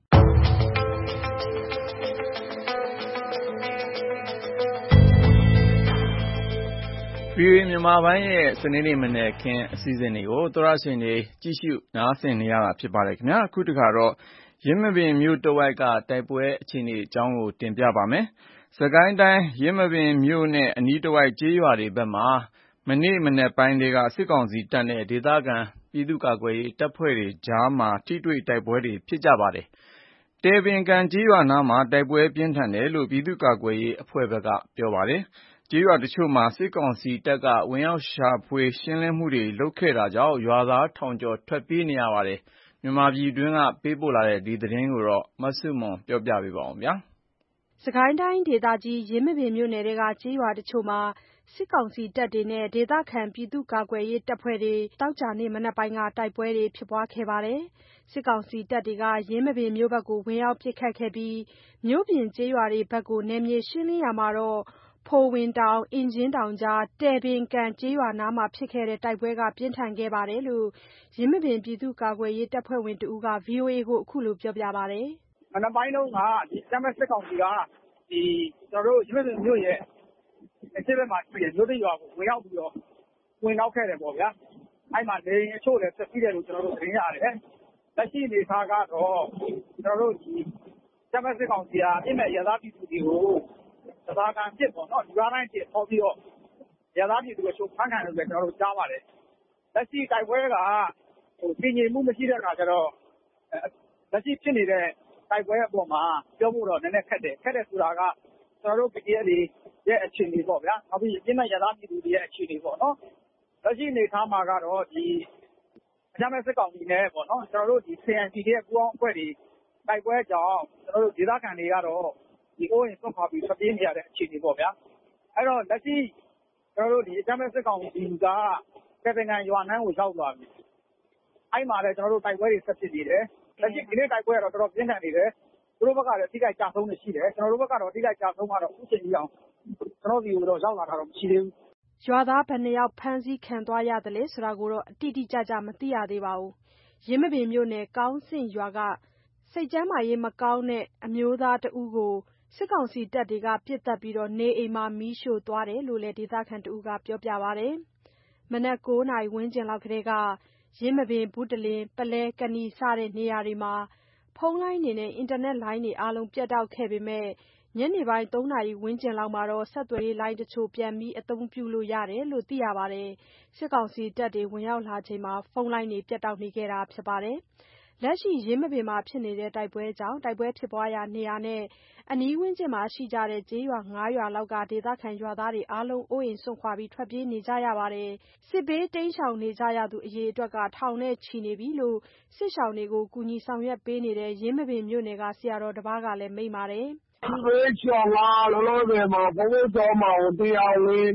VOA မြန်မာပိုင်းရဲ့စနေနေ့မနက်ခင်းအစီအစဉ်တွေကိုသောတရှင်တွေကြည့်ရှုနားဆင်နေရတာဖြစ်ပါတယ်ခင်ဗျာအခုတခါတော့ယင်းမာပင်မြို့တဝိုက်ကတိုက်ပွဲအခြေအနေအကြောင်းကိုတင်ပြပါမယ်။စကိုင်းတိုင်းယင်းမာပင်မြို့နဲ့အနီးတဝိုက်ကျေးရွာတွေဘက်မှာမနေ့မနက်ပိုင်းတွေကစစ်ကောင်စီတပ်နဲ့ဒေသခံပြည်သူ့ကာကွယ်ရေးတပ်ဖွဲ့တွေကြားမှာထိတွေ့တိုက်ပွဲတွေဖြစ်ကြပါတယ်။တဲပင်ကန်ကျေးရွာနားမှာတိုက်ပွဲပြင်းထန်တယ်လို့ပြည်သူ့ကာကွယ်ရေးအဖွဲ့ဘက်ကပြောပါတယ်။ကျေးရွာတချို့မှာစစ်ကောင်စီတပ်ကဝင်ရောက်ရှာဖွေရှင်းလင်းမှုတွေလုပ်ခဲ့တာကြောင့်ရွာသားထောင်ကျော်ထွက်ပြေးနေရပါတယ်။မြန်မာပြည်တွင်းကပေးပို့လာတဲ့ဒီသတင်းကိုတော့မဆုမွန်ပြောပြပေးပါဦး။စကိုင်းတိုင်းဒေသကြီးယင်းမာပင်မြို့နယ်ထဲကကျေးရွာတချို့မှာစစ်ကောင်စီတပ်တွေနဲ့ဒေသခံပြည်သူ့ကာကွယ်ရေးတပ်ဖွဲ့တွေတောက်ကြနေ့မနက်ပိုင်းကတိုက်ပွဲတွေဖြစ်ပွားခဲ့ပါတယ်။စစ်ကောင်စီတပ်တွေကယင်းမာပင်မြို့ဘက်ကိုဝင်ရောက်ပစ်ခတ်ခဲ့ပြီးမြို့ပြင်ကျေးရွာတွေဘက်ကိုနယ်မြေရှင်းလင်းရာမှာတော့ဖိုဝင်တောင်အင်ဂျင်တောင်ကြားတဲပင်ကန်ကျေးရွာနားမှာဖြစ်ခဲ့တဲ့တိုက်ပွဲကပြင်းထန်ခဲ့ပါတယ်လို့ယင်းမာပင်ပြည်သူ့ကာကွယ်ရေးတပ်ဖွဲ့ဝင်တဦးက VOA ကိုအခုလိုပြောပြပါတယ်။မနက်ပိုင်းတုန်းကဒီတမက်စစ်ကောင်စီကဒီကျွန်တော်တို့ယင်းမာပင်မြို့ရဲ့အရှေ့ဘက်မှာရှိတဲ့မြို့သစ်ရွာကိုဝင်ရောက်ပြီးတော့ဝင်နောက်ခဲ့တယ်ပေါ့ဗျာ။အဲ့မှာနေအချို့လည်းဆက်ပြီးတယ်လို့ကျွန်တော်တို့သတင်းရတယ်။လက်ရှိအနေအထားကတော့ကျွန်တော်တို့ဒီတမက်စစ်ကောင်စီကအပြစ်မဲ့ရသားပြည်သူတွေကိုသဘာကံဖြစ်ပေါ့နော်ဒီကားတိုင်းဖြစ်ပေါ်ပြီးတော့ရသားပြည်သူတွေချုပ်ဖမ်းခံတယ်ဆိုတော့ကျွန်တော်တို့ကြားပါတယ်လက်ရှိတိုက်ပွဲကတည်ငြိမ်မှုမရှိတဲ့အခါကျတော့လက်ရှိဖြစ်နေတဲ့တိုက်ပွဲအပေါ်မှာပြောဖို့တော့နည်းနည်းခက်တယ်ဆိုတာကကျွန်တော်တို့ PDF တွေရဲ့အခြေအနေပေါ့ဗျာနောက်ပြီးအပြစ်မဲ့ရသားပြည်သူတွေရဲ့အခြေအနေပေါ့နော်လက်ရှိအနေအထားမှာကတော့ဒီအကြမ်းဖက်စစ်ကောင်စီနဲ့ပေါ့နော်ကျွန်တော်တို့ဒီ CNC ရဲ့ပူးပေါင်းအဖွဲ့တွေတိုက်ပွဲကြောင့်ကျွန်တော်တို့ဒေသခံတွေကတော့ဒီအိုးရင်ဆွတ်ခွာပြီးထွက်ပြေးနေရတဲ့အခြေအနေပေါ့ဗျာအဲ့တော့လက်ရှိကျွန်တော်တို့ဒီအကြမ်းဖက်စစ်ကောင်စီကကက်ပင်ကန်ရွာနန်းကိုရောက်သွားပြီအဲ့မှာလည်းကျွန်တော်တို့တိုက်ပွဲတွေဆက်ဖြစ်နေတယ်လက်ရှိဒီနေ့တိုက်ပွဲကတော့တော်တော်ပြင်းထန်နေတယ်သူတို့ဘက်ကလည်းထိခိုက်ကြဆုံးနေရှိတယ်ကျွန်တော်တို့ဘက်ကတော့ထိခိုက်ကြဆုံးကတော့အခုချိန်ကြီးအောင်ကျွန်တော်ဒီကိုတော့ရောက်လာတာတော့မရှိသေးဘူးရွာသားဘယ်နှယောက်ဖမ်းဆီးခံသွားရတယ်လဲဆိုတာကိုတော့အတိအကျမသိရသေးပါဘူးရင်းမပင်မြို့နယ်ကောင်းစင်ရွာကစိတ်ကျန်းမာရေးမကောင်းတဲ့အမျိုးသားတဦးကိုစစ်ကောင်စီတပ်တွေကပစ်တက်ပြီးနေအိမ်မှာမီးရှို့သွားတယ်လို့လည်းဒေသခံတဦးကပြောပြပါတယ်။မနက်9 နာရီဝန်းကျင်လောက်ကတည်းကရင်းမပင်ဘူးတလင်းပလဲကနီစတဲ့နေရာတွေမှာဖုန်းလိုင်းတွေနဲ့အင်တာနက်လိုင်းတွေအားလုံးပြတ်တောက်ခဲ့ပေမဲ့ညနေပိုင်း 3 နာရီဝန်းကျင်လောက်မှာတော့ဆက်သွယ်ရေးလိုင်းတချို့ပြန်ပြီးအသုံးပြုလို့ရတယ်လို့သိရပါတယ်။စစ်ကောင်စီတပ်တွေဝင်ရောက်လာချိန်မှာဖုန်းလိုင်းတွေပြတ်တောက်နေခဲ့တာဖြစ်ပါတယ်။လက်ရှိရင်းမပင်မှာဖြစ်နေတဲ့တိုက်ပွဲကြောင့်တိုက်ပွဲဖြစ်ပွားရာနေရာနဲ့အနီးဝန်းကျင်မှာရှိကြတဲ့ကျေးရွာ9 ရွာလောက်ကဒေသခံရွာသားတွေအားလုံးအိုးအိမ်စွန့်ခွာပြီးထွက်ပြေးနေကြရပါတယ်။စစ်ဘေးတိမ်းရှောင်နေကြရသူအရေအတွက်ကထောင်နဲ့ချီနေပြီလို့စစ်ရှောင်တွေကိုကူညီဆောင်ရွက်ပေးနေတဲ့ရင်းမပင်မြို့နယ်ကဆရာတော်တစ်ပါးကလည်းမိန့်ပါတယ်။ဒီဘေးချောင်းကလောလောဆယ်မှာဘုန်းကြီးကျောင်းမှာတရားဝင်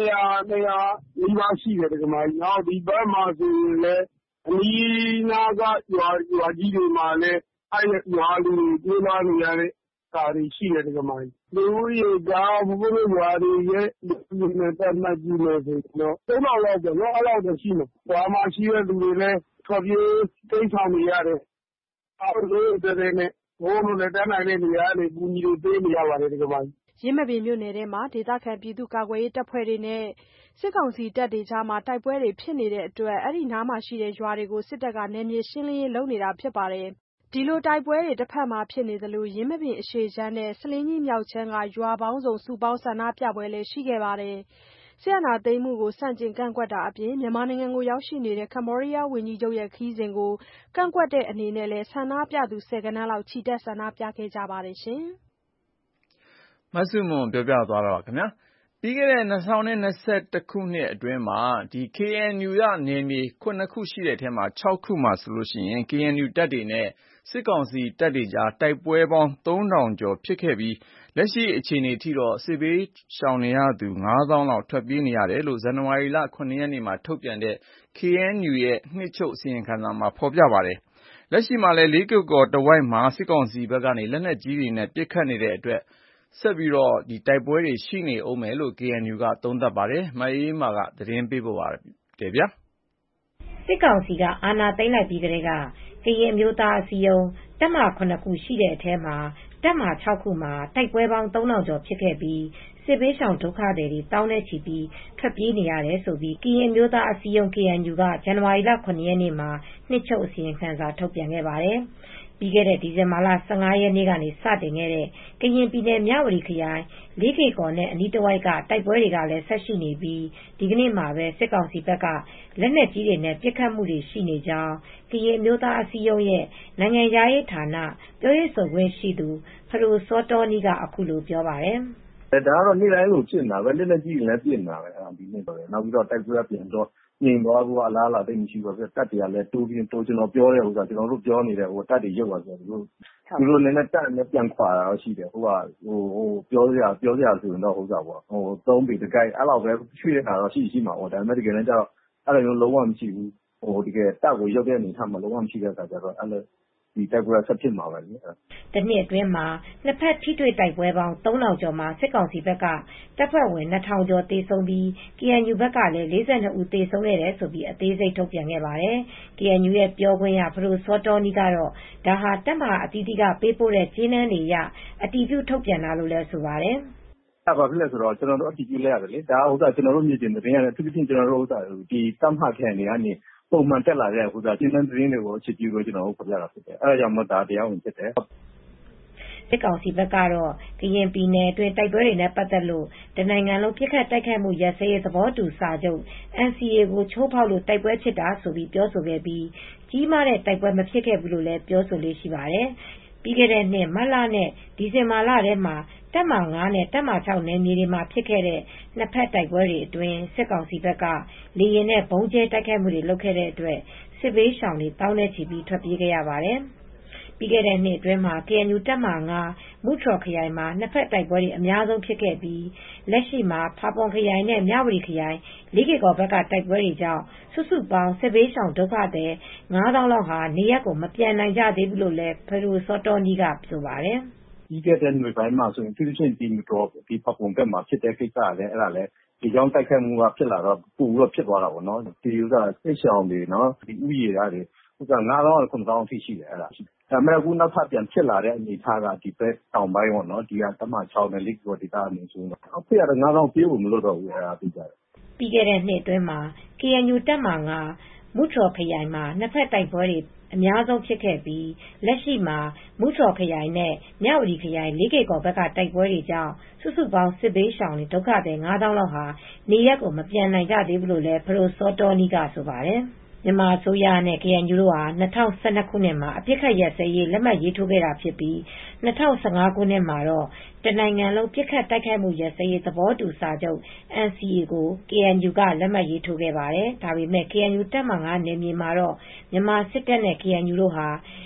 200နီးပါးရှိတယ်ဒီမှာ။နောက်ဒီဘက်မှာဆိုရင်လည်းအနီးနားကရွာကြီးတွေမှာလည်းအဲ့ရွာလူတွေပြေးလာနေရတဲ့ကားတွေရှိတယ်ဒီမှာ။လူကြီးကဘုန်းကြီးရွာတွေရဲ့လူတွေတက်မှတ်ကြည့်လို့ဆိုတော့3000လောက်တော့အဲ့လောက်တော့ရှိမှာ။ရွာမှာရှိတဲ့လူတွေလည်းထွက်ပြေးတိမ်းရှောင်နေရတယ်။အားလုံးတွေနဲ့ဘုန်းကြီးလည်းတန်းနိုင်တဲ့နေရာတွေပူညီတွေပေးနေရပါတယ်ဒီမှာရင်းမပင်မြို့နယ်ထဲမှာဒေသခံပြည်သူ့ကာကွယ်ရေးတပ်ဖွဲ့တွေနဲ့စစ်ကောင်စီတပ်တွေကြားမှာတိုက်ပွဲတွေဖြစ်နေတဲ့အတွက်အဲ့ဒီနားမှာရှိတဲ့ရွာတွေကိုစစ်တပ်ကနယ်မြေရှင်းလင်းရေးလုပ်နေတာဖြစ်ပါတယ်။ဒီလိုတိုက်ပွဲတွေတစ်ဖက်မှာဖြစ်နေသလိုရင်းမပင်အရှေ့ချမ်းနဲ့ဆလင်းကြီးမြောက်ချမ်းကရွာပေါင်းစုံစုပေါင်းဆန္ဒပြပွဲလည်းရှိခဲ့ပါတယ်။ဆရာနာသိမ်းမှုကိုစန့်ကျင်ကန့်ကွက်တာအပြင်မြန်မာနိုင်ငံကိုရောက်ရှိနေတဲ့ကမ္ဘောဒီးယားဝန်ကြီးချုပ်ရဲ့ခရီးစဉ်ကိုကန့်ကွက်တဲ့အနေနဲ့လည်းဆန္ဒပြသူ10 ဂဏန်းလောက်ချီတက်ဆန္ဒပြခဲ့ကြပါတယ်ရှင်။မဆုမွန်ပြောပြသွားတာပါခင်ဗျာ။ပြီးခဲ့တဲ့2021ခုနှစ်အတွင်းမှာKNU ရနယ်မြေ9ခုရှိတဲ့ထဲမှာ6ခုမှာဆိုလို့ရှိရင် KNU တပ်တွေနဲ့စစ်ကောင်စီတပ်တွေကြားတိုက်ပွဲပေါင်း3000ကျော်ဖြစ်ခဲ့ပြီးလက်ရှိအခြေအနေထိတော့စစ်ဘေးရှောင်နေရသူ9000လောက်ထွက်ပြေးနေရတယ်လို့ဇန်နဝါရီလ9ရက်နေ့မှာထုတ်ပြန်တဲ့ KNU ရဲ့နှစ်ချုပ်အစီရင်ခံစာမှာဖော်ပြပါတယ်။လက်ရှိမှာလည်းလေးကုတ်ကော်တဝိုက်မှာစစ်ကောင်စီဘက်ကနေလက်နက်ကြီးတွေနဲ့ပစ်ခတ်နေတဲ့အတွက်ဆက်ပြီးတော့တိုက်ပွဲတွေရှိနေဦးမယ်လို့ KNU ကသုံးသပ်ပါတယ်။မအေးအေးမာကသတင်းပေးပို့ထားပါတယ်။စစ်ကောင်စီကအာဏာသိမ်းလိုက်ပြီးကတည်းကကရင်အမျိုးသားအစည်းအရုံးတပ်မဟာ9ခုရှိတဲ့အထဲမှာတပ်မဟာ6ခုမှာတိုက်ပွဲပေါင်း3000ကျော်ဖြစ်ခဲ့ပြီးစစ်ဘေးရှောင်ဒုက္ခသည်တွေတောင်းနဲ့ချီပြီးထွက်ပြေးနေရတယ်ဆိုပြီးကရင်အမျိုးသားအစည်းအရုံး KNU ကဇန်နဝါရီလ9ရက်နေ့မှာနှစ်ချုပ်အစီရင်ခံစာထုတ်ပြန်ခဲ့ပါတယ်။ပြီးခဲ့တဲ့ဒီဇင်ဘာလ15ရက်နေ့ကနေစတင်ခဲ့တဲ့ကရင်ပြည်နယ်မြဝတီခရိုင်လေးကေကော်နဲ့အနီးတစ်ဝိုက်ကတိုက်ပွဲတွေကလည်းဆက်ရှိနေပြီးဒီကနေ့မှာပဲစစ်ကောင်စီဘက်ကလက်နက်ကြီးတွေနဲ့ပစ်ခတ်မှုတွေရှိနေကြောင်းကရင်အမျိုးသားအစည်းအရုံးရဲ့နိုင်ငံရေးဌာနပြောရေးဆိုခွင့်ရှိသူဖရိုစောတောနီးကအခုလိုပြောပါတယ်။ဒါကတော့နေ့တိုင်းလိုဖြစ်နေတာပဲလက်နက်ကြီးတွေလည်းပြစ်နေတာပဲဒီနေ့တော့နောက်ပြီးတော့တိုက်ပွဲပြန်တော့ငြိမ်သွားဖို့အလားအလာသိမရှိဘူးတပ်တွေကလည်းတိုးကျွန်တော်ပြောတဲ့ဥစ္စာကျွန်တော်တို့ပြောနေတဲ့တပ်တွေရုပ်သွားဆိုသူတို့လည်းတပ်နဲ့ပြန်ခွာတာတော့ရှိတယ်ဟိုပြောစရာဆိုရင်တော့ဥစ္စာပေါ့3ပေတကိုက်အဲ့လောက်ပဲရွှေ့နေတာတော့ရှိမှာပေါ့ဒါပေမဲ့တကယ်တမ်းကျတော့အဲ့လိုမျိုးလုံးဝမရှိဘူးတကယ်တပ်ကိုရုပ်တဲ့အနေထားမှာလုံးဝမရှိတဲ့အခါကျတော့အဲ့လိုဒီတိုက်ပွဲဆက်ဖြစ်မှာပဲလေတနှစ်အတွင်းမှာနှစ်ဖက်ထိတွေ့တိုက်ပွဲပေါင်း3000ကျော်မှာစစ်ကောင်စီဘက်ကတပ်ဖွဲ့ဝင်2000ကျော်တေဆုံးပြီး KNU ဘက်ကလည်း42ဦးတေဆုံးခဲ့တယ်ဆိုပြီးအသေးစိတ်ထုတ်ပြန်ခဲ့ပါတယ်။ KNU ရဲ့ပြောခွင့်ရဖရိုစောတောနီကတော့ဒါဟာတပ်မဟာအသီးသီးကပေးပို့တဲ့ကြေးနန်းတွေရအတည်ပြုထုတ်ပြန်တာလို့လည်းဆိုပါတယ်။ဘာဖြစ်လဲဆိုတော့ကျွန်တော်တို့အတည်ပြုလိုက်ရတယ်လေဒါဥစ္စာကျွန်တော်တို့မြေပြင်သတင်းရတယ်သူပြင်ကျွန်တော်တို့ဥစ္စာဒီတပ်မဟာခံတွေကနေပုံမှန်တက်လာတဲ့ဟိုစာချင်းသတင်းတွေကိုအခြေပြုလို့ကျွန်တော်တို့ဖော်ပြတာဖြစ်တယ်။အဲဒါကြောင့်မို့ဒါတရားဝင်ဖြစ်တယ်။စစ်ကောင်စီဘက်ကတော့ကရင်ပြည်နယ်အတွင်းတိုက်ပွဲတွေနဲ့ပတ်သက်လို့တနိုင်ငံလုံးပြစ်ခတ်တိုက်ခိုက်မှုရပ်စဲရေးသဘောတူစာချုပ် NCA ကိုချိုးဖောက်လို့တိုက်ပွဲဖြစ်တာဆိုပြီးပြောဆိုခဲ့ပြီးကြီးမားတဲ့တိုက်ပွဲမဖြစ်ခဲ့ဘူးလို့လည်းပြောဆိုလေးရှိပါတယ်။ပြီးခဲ့တဲ့နှစ်မတ်လနဲ့ဒီဇင်ဘာလထဲမှာတပ်မဟာ9နဲ့တပ်မဟာ6နယ်မြေတွေမှာဖြစ်ခဲ့တဲ့နှစ်ဖက်တိုက်ပွဲတွေအတွင်းစစ်ကောင်စီဘက်ကလေရင်နဲ့ဘုံကျဲတိုက်ခိုက်မှုတွေလုပ်ခဲ့တဲ့အတွက်စစ်ဘေးရှောင်တွေတောင်းနဲ့ချီပြီးထွက်ပြေးခဲ့ရပါတယ်။ပြီးခဲ့တဲ့နှစ်အတွင်းမှာ KNU တပ်မဟာ 5 မူတြော်ခရိုင်မှာနှစ်ဖက်တိုက်ပွဲတွေအများဆုံးဖြစ်ခဲ့ပြီးလက်ရှိမှာဖာပွန်ခရိုင်နဲ့မြဝတီခရိုင်လေးကေကော်ဘက်ကတိုက်ပွဲတွေကြောင့်စုစုပေါင်းစစ်ဘေးရှောင်ဒုက္ခသည် 5000 လောက်ဟာနေရပ်ကိုမပြန်နိုင်ကြသေးဘူးလို့လည်းဖဒိုစောတောနီးကဆိုပါတယ်။ပြီးခဲ့တဲ့နှစ်ပိုင်းမှာဆိုရင်ပြည်ချင်းဒီမတော်ဒီဖာပွန်ဘက်မှာဖြစ်တဲ့ကိစ္စလည်းအဲ့ဒါလည်းဒီကြောင့်တိုက်ခိုက်မှုကဖြစ်လာတော့ပူပြီးတော့ဖြစ်သွားတာပေါ့နော်။ဒီဥစ္စာစစ်ရှောင်တွေနော်ဒီဥယျာဉ်တွေဥစ္စာ9000 9000အထိရှိတယ်အဲ့ဒါရှိ။ဒါပေမဲ့အခုနောက်ထပ်ပြန်ဖြစ်လာတဲ့အနေအထားကဒီဘက်တောင်ပိုင်းပေါ့နော်ဒီကတမ6နဲ့လိကောဒေတာနေဆိုတော့အောက်ပြရတဲ့9000ပြေးဖို့မလို့တော့ဘူးအဲ့ဒါသိကြတယ်။ပြီးခဲ့တဲ့နှစ်အတွင်းမှာ KNU တပ်မဟာ 5 မူတြော်ခရိုင်မှာနှစ်ဖက်တိုက်ပွဲတွေအများဆုံးဖြစ်ခဲ့ပြီးလက်ရှိမှာမူတြော်ခရိုင်နဲ့မြဝတီခရိုင်လေးကေကော်ဘက်ကတိုက်ပွဲတွေကြောင့်စုစုပေါင်းစစ်ဘေးရှောင်ဒုက္ခသည် 5000 လောက်ဟာနေရပ်ကိုမပြန်နိုင်ကြသေးဘူးလို့လည်းဖဒိုစောတောနီးကဆိုပါတယ်။မြန်မာအစိုးရနဲ့ KNU တို့ဟာ2012 ခုနှစ်မှာအပြစ်ခတ်ရပ်စဲရေးလက်မှတ်ရေးထိုးခဲ့တာဖြစ်ပြီး2015 ခုနှစ်မှာတော့တနိုင်ငံလုံးပြစ်ခတ်တိုက်ခိုက်မှုရပ်စဲရေးသဘောတူစာချုပ် NCA ကို KNU ကလက်မှတ်ရေးထိုးခဲ့ပါတယ်။ဒါပေမဲ့ KNU တပ်မဟာ 5 နယ်မြေမှာတော့မြန်မာစစ်တပ်နဲ့ KNU တို့ဟာ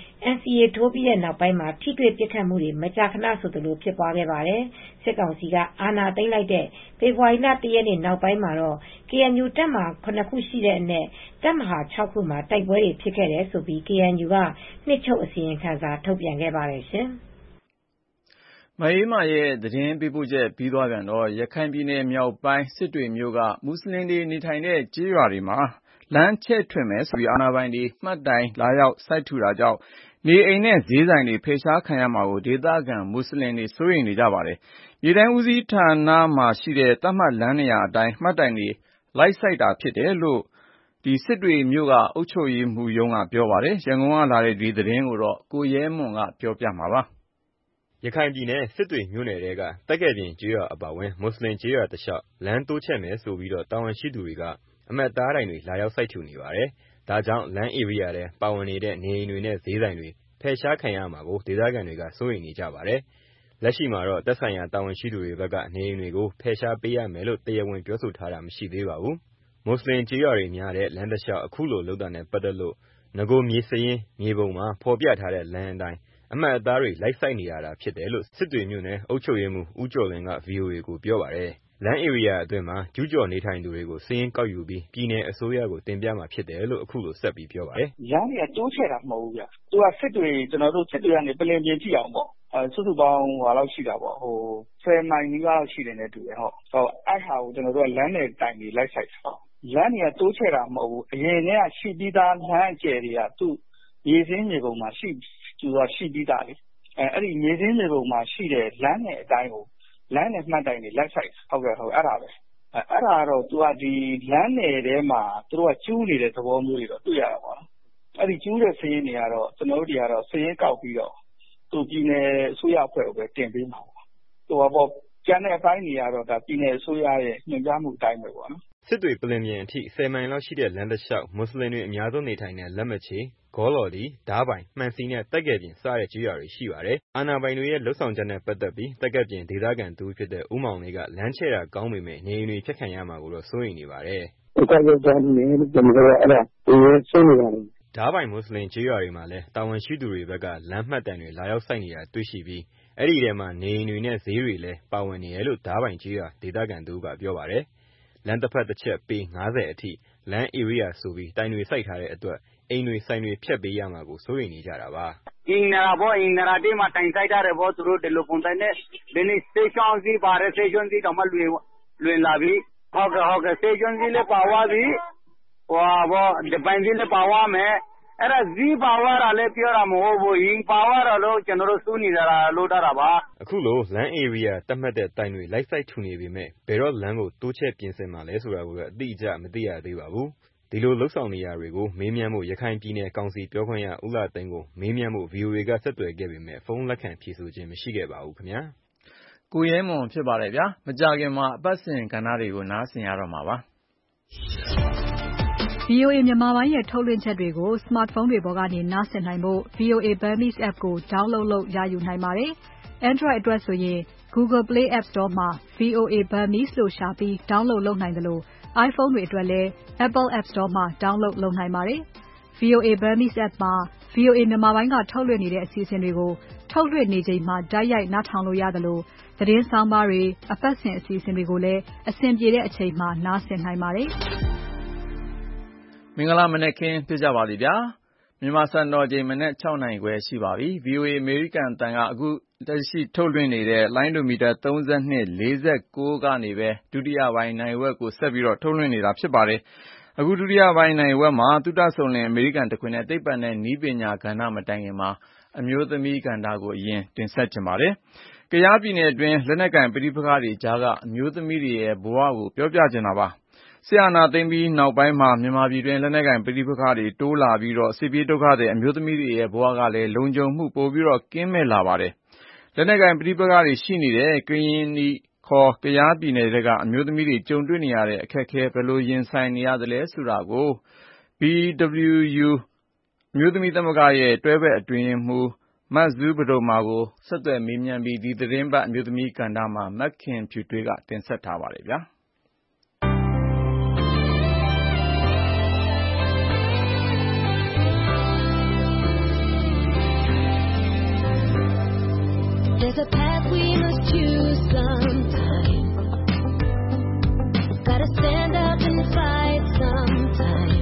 NCA ထိုးပြီးတဲ့နောက်ပိုင်းမှာထိတွေ့ပစ်ခတ်မှုတွေမကြာခဏဆိုသလိုဖြစ်ပွားခဲ့ပါတယ်။စစ်ကောင်စီကအာဏာသိမ်းလိုက်တဲ့ဖေဖော်ဝါရီလ 1 ရက်နေ့နောက်ပိုင်းမှာတော့ KNU တပ်မဟာ 7 ခုရှိတဲ့အနက်တပ်မဟာ 6 ခုမှာတိုက်ပွဲတွေဖြစ်ခဲ့တယ်ဆိုပြီး KNU ကနှစ်ချုပ်အစီရင်ခံစာထုတ်ပြန်ခဲ့ပါတယ်ရှင်။မအေးမာရဲ့သတင်းပေးပို့ချက်ပြီးသွားပြန်တော့ရခိုင်ပြည်နယ်မြောက်ပိုင်းစစ်တွေမြို့ကမွတ်စလင်တွေနေထိုင်တဲ့ကျေးရွာတွေမှာလမ်းချဲ့ထွင်မယ်ဆိုပြီးအာဏာပိုင်တွေမှတ်တိုင်လာရောက်စိုက်ထူတာကြောင့်နေအိမ်နဲ့ဈေးဆိုင်တွေဖယ်ရှားခံရမှာကိုဒေသခံမွတ်စလင်တွေစိုးရိမ်နေကြပါတယ်။မြေတိုင်းဦးစီးဌာနမှာရှိတဲ့သတ်မှတ်လမ်းနေရာအတိုင်းမှတ်တိုင်တွေလိုက်စိုက်တာဖြစ်တယ်လို့စစ်တွေမြို့ကအုပ်ချုပ်ရေးမှူးရုံးကပြောပါတယ်။ရန်ကုန်ကလာတဲ့ဒီသတင်းကိုကိုရဲမွန်ကပြောပြမှာပါ။ရခိုင်ပြည်နယ်စစ်တွေမြို့နယ်ထဲကတက်ကယ်ပြင်ကျေးရွာအပါအဝင်မွတ်စလင်ကျေးရွာတလျှောက်လမ်းတိုးချဲ့မယ်ဆိုပြီးတာဝန်ရှိသူတွေကအမှတ်သားတိုင်တွေလာရောက်စိုက်ထူနေပါတယ်။ဒါကြောင့်လမ်းဧရိယာထဲပါဝင်နေတဲ့နေအိမ်တွေနဲ့ဈေးဆိုင်တွေဖယ်ရှားခံရမှာကိုဒေသခံတွေကစိုးရိမ်နေကြပါတယ်။လက်ရှိမှာတော့သက်ဆိုင်ရာတာဝန်ရှိသူတွေဘက်ကနေအိမ်တွေကိုဖယ်ရှားပေးရမယ်လို့တရားဝင်ပြောဆိုထားတာမရှိသေးပါဘူး။မွတ်စလင်ကျေးရွာတွေများတဲ့လမ်းတလျှောက်အခုလိုလုပ်တာနဲ့ပတ်သက်လို့နဂိုမြေစရင်းမြေပုံမှာဖော်ပြထားတဲ့လမ်းအတိုင်းအမှတ်အသားတွေလိုက်စိုက်နေရတာဖြစ်တယ်လို့စစ်တွေမြို့နယ်အုပ်ချုပ်ရေးမှူးဦးကျော်လင်းက VOA ကိုပြောပါတယ်။လမ်းဧရိယာအတွင်းမှာကျူးကျော်နေထိုင်သူတွေကိုစာရင်းကောက်ယူပြီးပြည်နယ်အစိုးရကိုတင်ပြမှာဖြစ်တယ်လို့အခုလိုဆက်ပြီးပြောပါတယ်။လမ်းတွေကတိုးချဲ့တာမဟုတ်ဘူးဗျ။သူကစစ်တွေကျွန်တော်တို့စစ်တွေကနေပလင်ပြင်ကြည့်အောင်ပေါ့။စုစုပေါင်းဟိုလောက်ရှိတာပေါ့။10 မိုင်နီးပါးလောက်ရှိတယ်နဲ့တူတယ်ဟုတ်။အဲ့ဟာကိုကျွန်တော်တို့ကလမ်းနယ်တိုင်တွေလိုက်စိုက်တာ။လမ်းတွေကတိုးချဲ့တာမဟုတ်ဘူး။အရင်ကရှိပြီးသားလမ်းအကျယ်တွေကသူ့မြေစင်းမြေပုံမှာရှိပြီးသားလေ။အဲ့ဒီမြေစင်းမြေပုံမှာရှိတဲ့လမ်းနယ်အတိုင်းကိုလမ်းနယ်မှတ်တိုင်တွေလိုက်စိုက်ဟုတ်ကဲ့ဟုတ်အဲ့ဒါပဲအဲ့ဒါတော့သူကဒီလမ်းနယ်ထဲမှာသူတို့ကကျူးနေတဲ့သဘောမျိုးတွေတော့တွေ့ရတာပေါ့အဲ့ဒီကျူးတဲ့စရင်းတွေကတော့ကျွန်တော်တို့တွေကတော့စရင်းကောက်ပြီးတော့သူပြည်နယ်အစိုးရအဖွဲ့ကိုပဲတင်ပေးမှာပေါ့သူကပေါ့ကျန်တဲ့အပိုင်းတွေကတော့ဒါပြည်နယ်အစိုးရရဲ့ညွှန်ကြားမှုအတိုင်းပဲပေါ့နော်စစ်တွေပလင်ပြင်အထိ10 မိုင်လောက်ရှိတဲ့လမ်းတစ်လျှောက်မွတ်စလင်တွေအများဆုံးနေထိုင်တဲ့လက်မချေဂေါလော်ဒီဓားပိုင်မှန်စီနဲ့တက်ကယ်ပြင်စတဲ့ကျေးရွာတွေရှိပါတယ်။အာဏာပိုင်တွေရဲ့လှုပ်ဆောင်ချက်နဲ့ပတ်သက်ပြီးတက်ကယ်ပြင်ဒေသခံတူဖြစ်တဲ့ဦးမောင်လေးကလမ်းချဲ့တာကောင်းပေမဲ့နေအိမ်တွေဖျက်ခံရမှာကိုတော့စိုးရိမ်နေပါတယ်။တက်ကယ်ပြင်နေကျွန်တော်တို့အဲ့ဒါစိုးနေပါတယ်။ဓားပိုင်မွတ်စလင်ကျေးရွာတွေမှာလည်းတာဝန်ရှိသူတွေဘက်ကလမ်းမှတ်တိုင်တွေလာရောက်စိုက်နေတာတွေ့ရှိပြီးအဲ့ဒီထဲမှာနေအိမ်တွေနဲ့ဈေးတွေလည်းပါဝင်နေတယ်လို့ဓားပိုင်ကျေးရွာဒေသခံတူကပြောပါတယ်။လမ်းတစ်ဖက်တစ်ချက်ပေ50အထိလမ်းဧရိယာဆိုပြီးတိုင်တွေစိုက်ထားတဲ့အတွက်အိမ်တွေဆိုင်တွေဖျက်ပေးရမှာကိုစိုးရိမ်နေကြတာပါအင်းနာဘောအင်းနာတေးမှာတိုင်စိုက်ထားတယ်ဘောသူတို့ဒီလိုပုံတိုင်နဲ့ဒီနေ့စတေးရှင်းစီပါတယ်စတေးရှင်းစီတော့မလွင်လာပြီဟုတ်ကဲ့စတေးရှင်းစီလည်းပါသွားပြီဟောဘောဒီပိုင်းစီလည်းပါသွားမယ်အဲ့ဒါဇီးပါဝါရလည်းပြောတာမဟုတ်ဘူးရင်ပါဝါရလို့ကျွန်တော်တို့စူးနေတာလို့ထားတာပါအခုလိုလမ်းဧရိယာတတ်မှတ်တဲ့တိုင်တွေလိုက်စိုက်ထူနေပေမဲ့ဘယ်တော့လမ်းကိုတိုးချဲ့ပြင်ဆင်မှာလဲဆိုတာကိုတော့အတိအကျမသိရသေးပါဘူးဒီလိုလှုပ်ဆောင်နေရတွေကိုမေးမြန်းဖို့ရခိုင်ပြည်နယ်ကောင်စီပြောခွင့်ရဦးလှသိန်းကိုမေးမြန်းဖို့ VOA ကဆက်သွယ်ခဲ့ပေမဲ့ဖုန်းလက်ခံဖြေဆိုခြင်းမရှိခဲ့ပါဘူးခင်ဗျာကိုရဲမွန်ဖြစ်ပါတယ်ဗျာမကြခင်မှာအပတ်စဉ်ကဏ္ဍတွေကိုနားဆင်ရတော့မှာပါ VOA မြန်မာပိုင်းရဲ့ထုတ်လွှင့်ချက်တွေကို smartphone တွေပေါ်ကနေနားဆင်နိုင်ဖို့ VOA Burmese app ကို download လုပ်ရယူနိုင်ပါတယ်။ Android အတွက်ဆိုရင် Google Play App Store မှာ VOA Burmese လို့ရှာပြီး download လုပ်နိုင်တယ်လို့ iPhone တွေအတွက်လည်း Apple App Store မှာ download လုပ်နိုင်ပါတယ်။ VOA Burmese app မှာ VOA မြန်မာပိုင်းကထုတ်လွှင့်နေတဲ့အစီအစဉ်တွေကိုထုတ်လွှင့်နေချိန်မှာတိုက်ရိုက်နားထောင်လို့ရသလိုသတင်းဆောင်းပါးတွေအပတ်စဉ်အစီအစဉ်တွေကိုလည်းအဆင်ပြေတဲ့အချိန်မှာနားဆင်နိုင်ပါတယ်မင်္ဂလာမနက်ခင်းဖြစ်ကြပါသည်ဗျာမြန်မာစံတော်ချိန်မနက်6နာရီခွဲရှိပါပြီ VOA အမေရိကန်အသံကအခုတက်ရှိထုတ်လွှင့်နေတဲ့လိုင်းဒိုမီတာ32 49ကနေပဲဒုတိယပိုင်းနိုင်ဝက်ကိုဆက်ပြီးတော့ထုတ်လွှင့်နေတာဖြစ်ပါတယ်အခုဒုတိယပိုင်းနိုင်ဝက်မှာသုတဆုံလင်အမေရိကန်တခွင်နဲ့သိပ္ပံနဲ့နည်းပညာကဏ္ဍမတိုင်ခင်မှာအမျိုးသမီးကဏ္ဍကိုအရင်တင်ဆက်ချင်ပါတယ်ကယားပြည်နယ်အတွင်းလက်နက်ကင်ပဋိပက္ခတွေကြားကအမျိုးသမီးတွေရဲ့ဘဝကိုပြောပြချင်တာပါဆရာနာသိမ့်ပြီးနောက်ပိုင်းမှာမြန်မာပြည်တွင်းလက်နက်ကင်ပဋိပက္ခတွေတိုးလာပြီးတော့စစ်ပြေးဒုက္ခတွေအမျိုးသမီးတွေရဲ့ဘဝကလည်းလုံခြုံမှုပိုပြီးတော့ကင်းမဲ့လာပါတယ်လက်နက်ကင်ပဋိပက္ခတွေရှိနေတဲ့ကရင်နီခေါ်ကယားပြည်နယ်ကအမျိုးသမီးတွေကြုံတွေ့နေရတဲ့အခက်အခဲဘယ်လိုရင်ဆိုင်နေရသလဲဆိုတာကို BWU အမျိုးသမီးသမဂ္ဂရဲ့တွဲဘက်အတွင်းရေးမှူးမဇူးပဒိုမာကိုဆက်သွယ်မေးမြန်းပြီးဒီသတင်းပတ်အမျိုးသမီးကဏ္ဍမှာမခင်ဖြူထွေးကတင်ဆက်ထားပါတယ်ဗျာ There's a path we must choose sometime. Gotta stand up and fight sometime.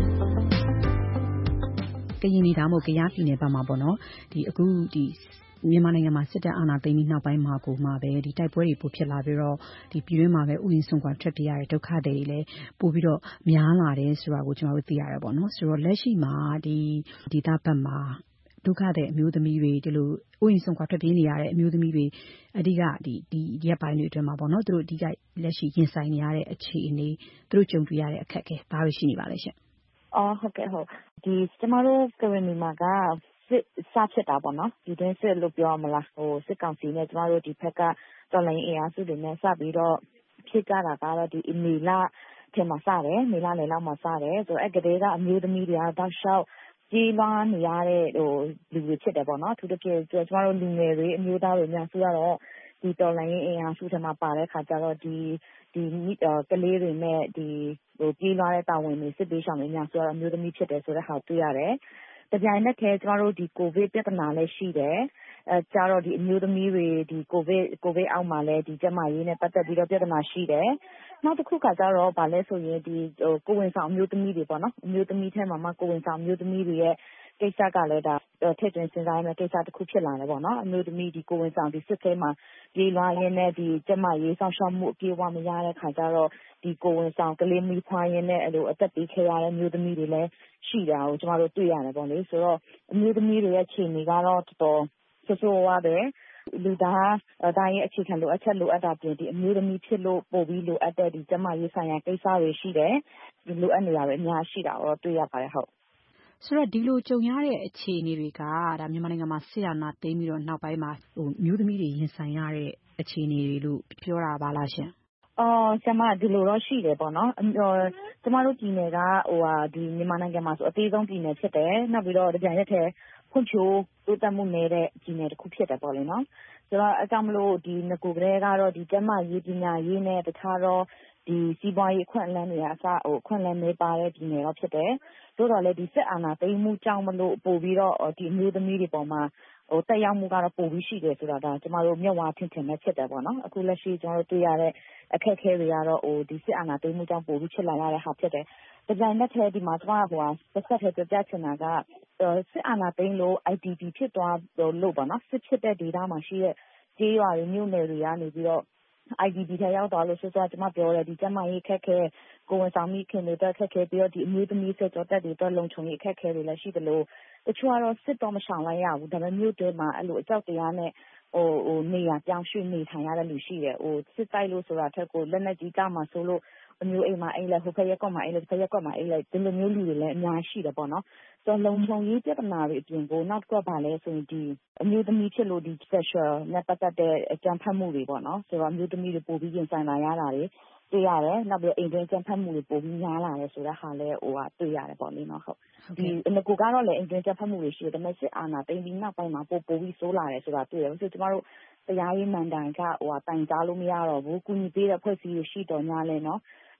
ကရင်နီဒါမို့ကယားပြည်နယ်ဘက်မှာပေါ့နော်ဒီအခုဒီမြန်မာနိုင်ငံမှာစစ်တပ်အာဏာသိမ်းပြီးနောက်ပိုင်းမှာကိုမှပဲဒီတိုက်ပွဲတွေပိုဖြစ်လာပြီးတော့ဒီပြည်တွင်းမှာပဲဥယျာဉ်စွန့်ခွာထွက်ပြေးရတဲ့ဒုက္ခတွေလည်းပို့ပြီးတော့များလာတယ်ဆိုတာကိုကျွန်တော်တို့သိရတယ်ပေါ့နော်ဆိုတော့လက်ရှိမှာဒီဒေသဘက်မှာဒုက္ခတဲ့အမျိုးသမီးတွေဒီလိုဥယျာဉ်စွန့်ခွာထွက်ပြေးနေရတဲ့အမျိုးသမီးတွေအဓိကဒီရက်ပိုင်းတွေအတွင်းမှာပေါ့နော်သူတို့အဓိကလက်ရှိရင်ဆိုင်နေရတဲ့အခြေအနေသူတို့ကြုံတွေ့ရတဲ့အခက်အခဲဘာတွေရှိနေပါလဲရှင်ဟုတ်ကဲ့ဟုတ်ဒီကျမတို့ကရနီမှာကစစ်စဖြစ်တာပေါ့နော်ဒီတွင်းစစ်လို့ပြောမလားစစ်ကောင်စီနဲ့ကျမတို့ဒီဘက်ကတော်လိုင်းအင်အားစုတွေနဲ့စပြီးတော့ဖြစ်ကြတာကတော့ဒီမေလထဲမှာစတယ်မေလနယ်လောက်မှာစတယ်ဆိုတော့အဲ့ကလေးကအမျိုးသမီးတွေကတောက်လျှောက်ကြီးလွှမ်းနေရတဲ့လူတွေဖြစ်တယ်ပေါ့နော်သူတို့ကျမတို့လူငယ်တွေအမျိုးသားတွေများစုကတော့ဒီတော်လိုင်းအင်အားစုထဲမှာပါတဲ့ခါကျတော့ဒီကလေးတွေနဲ့ဒီကြီးလွှမ်းတဲ့တာဝန်တွေစစ်ပေးဆောင်တွေများစုကတော့အမျိုးသမီးဖြစ်တယ်ဆိုတဲ့ဟာတွေ့ရတယ်တပြိုင်နက်တည်းကျမတို့ဒီကိုဗစ်ပြဿနာလည်းရှိတယ်ကျတော့ဒီအမျိုးသမီးတွေဒီကိုဗစ်အောက်မှာလည်းဒီကျန်းမာရေးနဲ့ပတ်သက်ပြီးတော့ပြဿနာရှိတယ်နောက်တစ်ခုကကြတော့ဗာလဲဆိုရင်ဒီကိုဝင်ဆောင်အမျိုးသမီးတွေပေါ့နော်အမျိုးသမီးထဲမှာမှကိုဝင်ဆောင်အမျိုးသမီးတွေရဲ့ကိစ္စကလည်းဒါထည့်သွင်းစဉ်းစားရမယ့်ကိစ္စတစ်ခုဖြစ်လာတယ်ပေါ့နော်အမျိုးသမီးဒီကိုဝင်ဆောင်ဒီစစ်ထဲမှာပြေးလွှားရင်းနဲ့ဒီကျန်းမာရေးဆောင်ရှောက်မှုအပြည့်အဝမရတဲ့ခါကျတော့ဒီကိုဝင်ဆောင်ကလေးမီးဖွားရင်းနဲ့အဲ့လိုအသက်ပေးခဲ့ရတဲ့မျိုးသမီးတွေလည်းရှိတာကိုကျမတို့တွေ့ရတယ်ပေါ့လေဆိုတော့အမျိုးသမီးတွေရဲ့ခြေအနေကတော့တော်တော်ဆိုးဆိုးဝါးတယ်လူသားဒါရဲ့အခြေခံလိုအပ်ချက်လိုအပ်တာပြင်ဒီအမျိုးသမီးဖြစ်လို့ပို့ပြီးလိုအပ်တဲ့ဒီကျန်းမာရေးဆိုင်ရာကိစ္စတွေရှိတယ်ဒီလိုအပ်နေတာတွေအများရှိတာတော့တွေ့ရပါတယ်ဟုတ်ဆိုတော့ဒီလိုကြုံရတဲ့အခြေအနေတွေကဒါမြန်မာနိုင်ငံမှာဆရာနာသိမ်းပြီးတော့နောက်ပိုင်းမှာမျိုးသမီးတွေရင်ဆိုင်ရတဲ့အခြေအနေတွေလို့ပြောတာပါလားရှင်ဆရာမဒီလိုတော့ရှိတယ်ပေါ့နော်ကျမတို့ပြည်နယ်ကဒီမြန်မာနိုင်ငံမှာဆိုအသေးဆုံးပြည်နယ်ဖြစ်တယ်နောက်ပြီးတော့ကြံရက်ထဲဖွံ့ဖြိုးတိုးတက်မှုနေတဲ့ပြည်နယ်တစ်ခုဖြစ်တယ်ပေါ့လေနော်ဆိုတော့အကြောင်းမလို့ဒီငကိုကလေးကတော့ဒီကျန်းမာရေးပညာရေးနဲ့တခြားတော့ဒီစီးပွားရေးအခွင့်အလမ်းတွေအစအခွင့်အလမ်းတွေပါတဲ့ပြည်နယ်တော့ဖြစ်တယ်တို့တော့လေဒီစစ်အာဏာသိမ်းမှုကြောင့်မလို့ပို့ပြီးတော့ဒီအမျိုးသမီးတွေပေါ်မှာတက်ရောက်မှုကတော့ပိုပြီးရှိတယ်ဆိုတာဒါကျမတို့မျက်ဝါးထင်ထင်ပဲဖြစ်တယ်ပေါ့နော်အခုလက်ရှိကျမတို့တွေ့ရတဲ့အခက်အခဲတွေကတော့ဒီစစ်အာဏာသိမ်းမှုကြောင့်ပိုပြီးဖြစ်လာရတဲ့ဟာဖြစ်တယ်ဒီဇိုင်းနဲ့ထဲဒီမှာကျမကတစ်ဆက်ထဲပြပြချင်တာကစစ်အာဏာသိမ်းလို့ IDP ဖြစ်သွားလို့ပေါ့နော်စစ်ဖြစ်တဲ့ဒေသမှာရှိတဲ့ကျေးရွာတွေမြို့နယ်တွေကနေပြီးတော့ IDP ထဲရောက်သွားလို့ဆိုတော့ကျမပြောတယ်ဒီကျမကြီးခက်ခဲကိုဝန်ဆောင်မိခင်တွေတက်ခက်ခဲပြီးတော့ဒီအမျိုးသမီးဆက်ကြောတက်တွေတက်လုံချုံကြီးခက်ခဲတွေလည်းရှိတယ်လို့တချို့ကတော့စစ်တော့မဆောင်လိုက်ရဘူးဒါပေမဲ့မြို့တွေမှာအဲ့လိုအကြောက်တရားနဲ့နေရပြောင်းရွှေ့နေထိုင်ရတဲ့လူရှိတယ်စစ်တိုက်လို့ဆိုတာထက်ကိုလက်နဲ့ကြီးကြမှာဆိုလို့အမျိုးအိမ်မှာအိမ်လဲဟိုဖက်ရက်ကွက်မှာအိမ်လဲဖက်ရက်ကွက်မှာအိမ်လဲဒီလိုမျိုးလူတွေလည်းအများရှိတယ်ပေါ့နော်ဆိုတော့လုံချုံကြီးပြဿနာတွေအပြင်ကိုနောက်တစ်ခုကဘာလဲဆိုရင်ဒီအမျိုးသမီးဖြစ်လို့ဒီ sexual နဲ့ပတ်သက်တဲ့အကြမ်းဖက်မှုတွေပေါ့နော်ဆိုတော့အမျိုးသမီးတွေပိုပြီးရင်ဆိုင်လာရတာတွေတွေ့ရတယ်နောက်ပြီးအိမ်တွင်းအကြမ်းဖက်မှုတွေပိုပြီးများလာတယ်ဆိုတဲ့ဟာလည်းတွေ့ရတယ်ပေါ့လေနော်ဟုတ်ဒီငကိုကတော့လည်းအိမ်တွင်းအကြမ်းဖက်မှုတွေရှိတယ်ဒါပေမဲ့စစ်အာဏာသိမ်းပြီးနောက်ပိုင်းမှာပိုပြီးဆိုးလာတယ်ဆိုတာတွေ့ရတယ်ဆိုတော့ကျမတို့တရားရေးမှန်တိုင်ကတိုင်ကြားလို့မရတော့ဘူးကုညီပေးတဲ့ဖွဲ့စည်းတွေရှိတော်ညာလဲနော်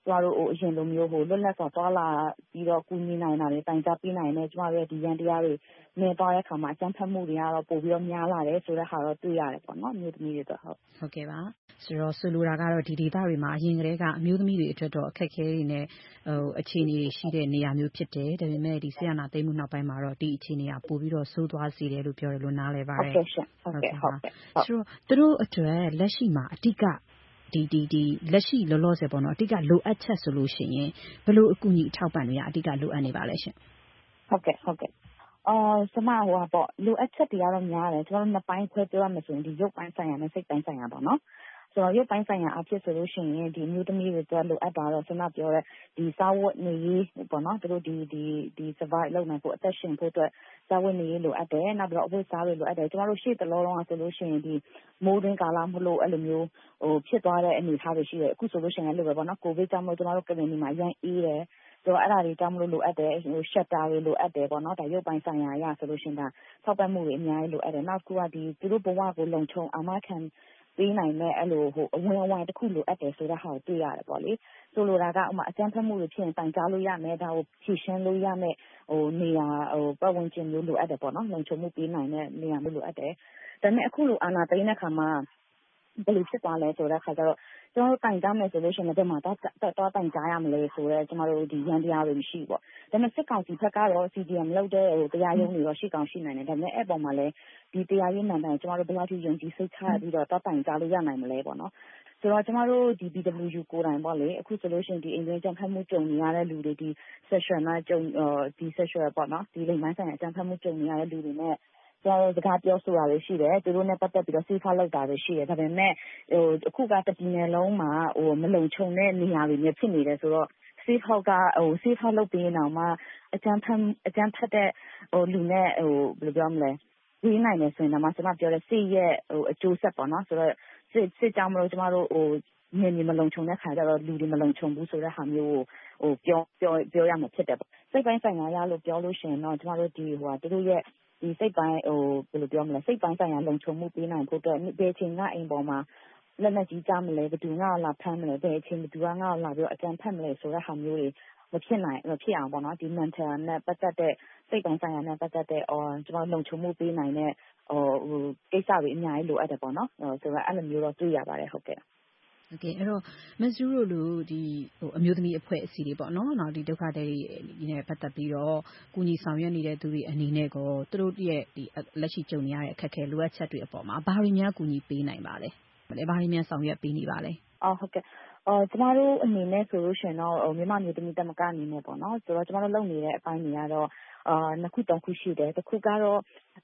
ကျမတို့အရင်လိုမျိုးလွတ်လပ်စွာသွားလာပြီးတော့ကူညီနိုင်တာတွေတိုင်ကြားပေးနိုင်တယ်ကျမတို့ရဲ့ဒီရန်တရားတွေနေသွားတဲ့အခါမှာအကြမ်းဖက်မှုတွေကတော့ပိုပြီးတော့များလာတယ်ဆိုတဲ့ဟာတော့တွေ့ရတယ်ပေါ့နော်အမျိုးသမီးတွေအတွက်ဟုတ်ကဲ့ပါဆိုတော့ဆိုလိုတာကတော့ဒီဒေသတွေမှာအရင်ကတည်းကအမျိုးသမီးတွေအတွက်တော့အခက်အခဲတွေနဲ့အခြေအနေရှိတဲ့နေရာမျိုးဖြစ်တယ်ဒါပေမဲ့ဒီဆီယနာသိမ်းမှုနောက်ပိုင်းမှာတော့ဒီအခြေအနေကပိုပြီးတော့ဆိုးသွားစေတယ်လို့ပြောတယ်လို့နားလည်ပါတယ်ဟုတ်ကဲ့ဟုတ်ကဲ့ဆိုတော့သူတို့အတွက်လက်ရှိမှာအဓိကဒီလက်ရှိလောလောဆယ်ပေါ့နော်အဓိကလိုအပ်ချက်ဆိုလို့ရှိရင်ဘယ်လိုအကူအညီအထောက်ပံ့တွေကအဓိကလိုအပ်နေပါလဲရှင်ဟုတ်ကဲ့ကျမပေါ့လိုအပ်ချက်တွေကတော့များတယ်ကျွန်တော်တို့နှစ်ပိုင်းခွဲပြောရမယ်ဆိုရင်ဒီရုပ်ပိုင်းဆိုင်ရာနဲ့စိတ်ပိုင်းဆိုင်ရာပေါ့နော်ဆိုတော့ရုပ်ပိုင်းဆိုင်ရာအဖြစ်ဆိုလို့ရှိရင်ဒီမျိုးသမီးတွေအတွက်လိုအပ်တာတော့ကျွန်တော်ပြောတဲ့ဒီစာဝတ်နေရေးပေါ့နော်သူတို့ဒီ survive လုပ်နိုင်ဖို့အသက်ရှင်ဖို့အတွက်စာဝတ်နေရေးလိုအပ်တယ်နောက်ပြီးတော့အဝတ်စားတွေလိုအပ်တယ်ကျွန်တော်တို့ရှေ့တလောလုံးဆိုလို့ရှိရင်ဒီမိုးတွင်းကာလမလို့အဲ့လိုမျိုးဖြစ်သွားတဲ့အနေအထားတွေရှိတယ်အခုဆိုလို့ရှိရင်လည်းလိုပဲပေါ့နော်ကိုဗစ်ကြောင့်မို့ကျွန်တော်တို့ကလေးမှာအရင်အေးတယ်ဆိုတော့အဲ့ဒါတွေကြောင့်မလို့လိုအပ်တယ်ရှက်တာတွေလိုအပ်တယ်ပေါ့နော်ဒါရုပ်ပိုင်းဆိုင်ရာအရဆိုလို့ရှိရင်ဒါထောက်ပံ့မှုတွေအများကြီးလိုအပ်တယ်နောက်တစ်ခုကဒီသူတို့ဘဝကိုလုံခြုံအာမခံပေးနိုင်မဲ့အဲ့လိုအဝင်အဝိုင်းတစ်ခုလိုအပ်တယ်ဆိုတဲ့ဟာကိုတွေ့ရတယ်ပေါ့လေဆိုလိုတာကဥမာအကြမ်းဖက်မှုတွေဖြစ်ရင်တိုင်ကြားလို့ရမယ်ဒါကိုဖြည့်ရှင်းလို့ရမယ်နေရာပတ်ဝန်းကျင်မျိုးလိုအပ်တယ်ပေါ့နော်လုံခြုံမှုပေးနိုင်တဲ့နေရာမျိုးလိုအပ်တယ်ဒါပေမဲ့အခုလိုအာဏာသိမ်းတဲ့ခါမှာဘယ်လိုဖြစ်သွားလဲဆိုတဲ့ခါကျတော့ကျွန်တော်တို့တိုင်ကြားမယ်ဆိုလို့ရှိရင်လည်းဘယ်မှာတော့တိုင်ကြားရမလဲဆိုတော့ကျွန်တော်တို့ဒီရန်တရားတွေမရှိပေါ့ဒါပေမဲ့စစ်ကောင်စီဘက်ကတော့ CDM လောက်တဲ့တရားရုံးတွေတော့ရှိကောင်ရှိနိုင်တယ်ဒါပေမဲ့အဲ့ပေါ်မှာလည်းဒီတရားရေးမှန်တယ်ကျွန်တော်တို့ဘယ်လောက်ထိယုံကြည်စိတ်ချပြီးတော့တိုင်ကြားလို့ရနိုင်မလဲပေါ့နော်ဆိုတော့ကျွန်တော်တို့ဒီ BWU ကိုယ်တိုင်ပေါ့လေအခုဆိုလို့ရှိရင်ဒီအိမ်တွင်းကြမ်းဖက်မှုကြုံနေရတဲ့လူတွေဒီ sexual နဲ့ဒီ sexual ပေါ့နော်ဒီလိင်ပိုင်းဆိုင်ရာကြမ်းဖက်မှုကြုံနေရတဲ့လူတွေနဲ့ကျွန်တော်စကားပြောဆိုတာတွေရှိတယ်သူတို့နဲ့ပတ်သက်ပြီးတော့စိတ်ဖလောက်တာတွေရှိတယ်ဒါပေမဲ့အခုကတပြည်နယ်လုံးမှာမလုံခြုံတဲ့နေရာတွေမျိုးဖြစ်နေတယ်ဆိုတော့ safe house ကsafe house လုပ်ပြီးနောက်မှာအကြမ်းဖက်တဲ့လူနဲ့ဘယ်လိုပြောမလဲဝေးနိုင်တယ်ဆိုရင်တော့ကျွန်မပြောတဲ့စိတ်ရဲ့အကျိုးဆက်ပေါ့နော်ဆိုတော့စစ်ကြောင့်မလို့ကျွန်တော်တို့နေမလုံခြုံတဲ့ခါကျတော့လူတွေမလုံခြုံဘူးဆိုတဲ့ဟာမျိုးကိုပြောရမှာဖြစ်တယ်ပေါ့စိတ်ပိုင်းဆိုင်ရာရလို့ပြောလို့ရှိရင်တော့ကျွန်တော်တို့ဒီသူတို့ရဲ့ဒီစိတ်ပိုင်းဘယ်လိုပြောမလဲစိတ်ပိုင်းဆိုင်ရာလုံခြုံမှုပေးနိုင်ဖို့အတွက်ဘယ်ချိန်ကအိမ်ပေါ်မှာလက်လက်ကြီးကြမလဲဘယ်သူကလာဖမ်းမလဲဘယ်အချိန်ဘယ်သူကလာပြီးအကြမ်းဖက်မလဲဆိုတဲ့ဟာမျိုးတွေမဖြစ်အောင်ပေါ့နော်ဒီ mental နဲ့ပတ်သက်တဲ့စိတ်ပိုင်းဆိုင်ရာနဲ့ပတ်သက်တဲ့ကျွန်တော်လုံခြုံမှုပေးနိုင်တဲ့ကိစ္စတွေအများကြီးလိုအပ်တယ်ပေါ့နော်ဆိုတော့အဲ့လိုမျိုးတော့တွေ့ရပါတယ်ဟုတ်ကဲ့โอเคအဲ့တော့မက်ဇူးတို့လိုဒီအမျိုးသမီးအဖွဲ့အစည်းတွေပေါ့နော်နောက်ဒီဒုက္ခတွေနဲ့ပတ်သက်ပြီးတော့ကုညီဆောင်ရွက်နေတဲ့သူတွေအနေနဲ့ကိုသူတို့ရဲ့ဒီလက်ရှိကြုံနေရတဲ့အခက်အခဲလိုအပ်ချက်တွေအပေါ်မှာဘာတွေများကုညီပေးနိုင်ပါလဲဘာတွေများဆောင်ရွက်ပေးနေပါလဲဟုတ်ကဲ့ကျမတို့အနေနဲ့ဆိုလို့ရှိရင်တော့မြန်မာမျိုးသမီးတက်မကအနေနဲ့ပေါ့နော်ဆိုတော့ကျမတို့လုပ်နေတဲ့အပိုင်းတွေကတော့နှစ်ခုသုံးခုရှိတယ်တစ်ခုကတော့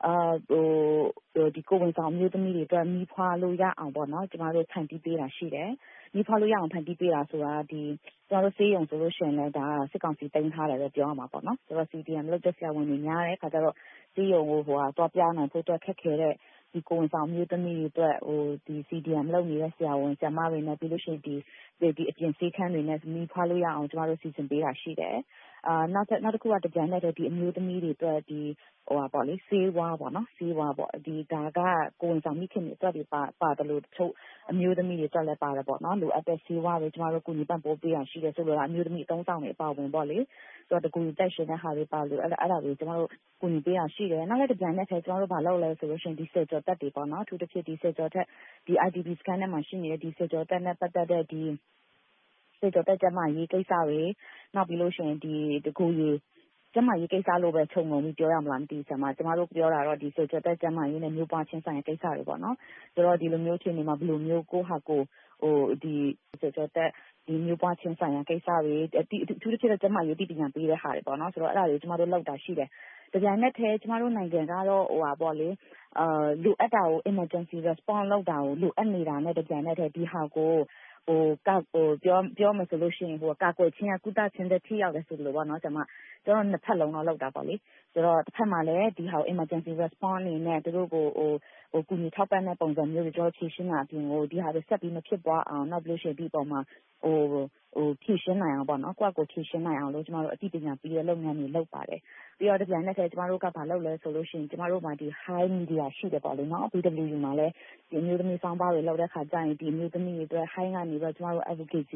ဒီကိုဝင်ဆောင်မျိုးသမီးတွေအတွက်မီးဖွာလို့ရအောင်ပေါ့နော်ကျမတို့ဖန်တီးပေးတာရှိတယ်မီးဖွာလို့ရအောင်ဖန်တီးပေးတာဆိုတာဒီကျမတို့စေးရုံဆိုလို့ရှိရင်လည်းဒါစစ်ကောင်စီတင်ထားတယ်ပဲပြောရမှာပေါ့နော်ဆိုတော့ CDM လုပ်တဲ့ဆရာဝန်တွေများတဲ့အခါကျတော့စေးရုံကိုသွားပြနိုင်ဖို့အတွက်ခက်ခဲတဲ့ဒီကိုဝင်ဆောင်မျိုးသမီးတွေအတွက်ဒီ CDM လုပ်နေတဲ့ဆရာဝန်ဆရာမတွေနဲ့ပြီးလို့ရှိရင်ဒီအပြင်ဆေးခန်းတွေနဲ့မီးဖွာလို့ရအောင်ကျမတို့စီစဉ်ပေးတာရှိတယ်နောက်တစ်ခုကတကြံနဲ့ဒီအမျိုးသမီးတွေအတွက်ဒီပေါ့လေဆေးဝါးပေါ့နော်ဆေးဝါးပေါ့ဒီဒါကကိုဝင်ဆောင်မိခင်တွေအတွက်ပါတယ်လို့တချို့အမျိုးသမီးတွေအတွက်လည်းပါတယ်ပေါ့နော်လိုအပ်တဲ့ဆေးဝါးတွေကျမတို့ကုညီပံ့ပိုးပေးရရှိတယ်ဆိုတော့အမျိုးသမီးအသုံးဆောင်တွေအပါဝင်ပေါ့လေဆိုတော့တကူတက်ရှင်တဲ့ဟာတွေပါလို့အဲ့ဒါတွေကျမတို့ကုညီပေးရရှိတယ်နောက်လည်းတကြံနဲ့ကျမတို့မလုပ်လဲဆိုလို့ရှိရင်ဒီစေကျော်တက်တွေပေါ့နော်အထူးသဖြင့်ဒီစေကျော်တက်ဒီ IDP scan ထဲမှာရှိနေတဲ့ဒီစေကျော်တက်နဲ့ပတ်သက်တဲ့ဒီစေကျော်တက်ကျမရေးကိစ္စတွေနောက်ပြီးလို့ရှိရင်ဒီတကူရေးကျမရေးကိစ္စလို့ပဲခြုံငုံပြီးပြောရမလားမသိဘူးဆရာမကျမတို့ပြောတာတော့ဒီစေကျော်တက်ကျမရေးနဲ့မျိုးပွားချင်းဆိုင်ရာကိစ္စတွေပေါ့နော်ဆိုတော့ဒီလိုမျိုးချင်းနေမှာဘယ်လိုမျိုးကိုဟာကိုဒီစေကျော်တက်ဒီမျိုးပွားချင်းဆိုင်ရာကိစ္စတွေအထူးသဖြင့်ကျမရေးတည်ပညာပေးတဲ့ဟာတွေပေါ့နော်ဆိုတော့အဲ့ဒါတွေကျမတို့လောက်တာရှိတယ်တကြိမ်နဲ့ထဲကျမတို့နိုင်ငံကတော့ပေါ့လေလိုအပ်တာကို emergency response လုပ်တာကိုလိုအပ်နေတာနဲ့တကြိမ်နဲ့ထဲဒီဟာကိုပြောမယ်ဆိုလို့ရှိရင်ကာကွယ်ခြင်းကုသခြင်းတဲ့ထိရောက်တယ်ဆိုလို့ပေါ့နော်ကျွန်တော်နှစ်ဖက်လုံးတော့လောက်တာပေါ့လေဆိုတော့တစ်ဖက်မှာလည်းဒီဟာ emergency response အနေနဲ့သူတို့ကိုကူညီထောက်ပံ့တဲ့ပုံစံမျိုးတွေကျွန်တော်ဖြည့်ရှင်းတာအပြင်ကိုဒီဟာတွေဆက်ပြီးမဖြစ်ပွားအောင်နောက်ပြီးလို့ရှိရင်ဒီပုံမှာဖြည့်ရှင်းနိုင်အောင်ပေါ့နော်ကိုယ့်ကိုဖြည့်ရှင်းနိုင်အောင်လို့ကျွန်တော်တို့အသိပညာပေးတဲ့လုပ်ငန်းတွေလုပ်ပါတယ်ပြီးတော့ဒီပြန်နဲ့ကျွန်တော်တို့ကဘာလုပ်လဲဆိုလို့ရှိရင်ကျွန်တော်တို့မှာဒီ high media ရှိတယ်ပေါ့လေနော် BWU မှာလည်းဒီမျိုးသမီးဆောင်းပါးတွေလုပ်တဲ့ခါကျရင်ဒီမျိုးသမီးတွေအတွက် high ကနေပြီးတော့ကျွန်တော်တို့ advocacy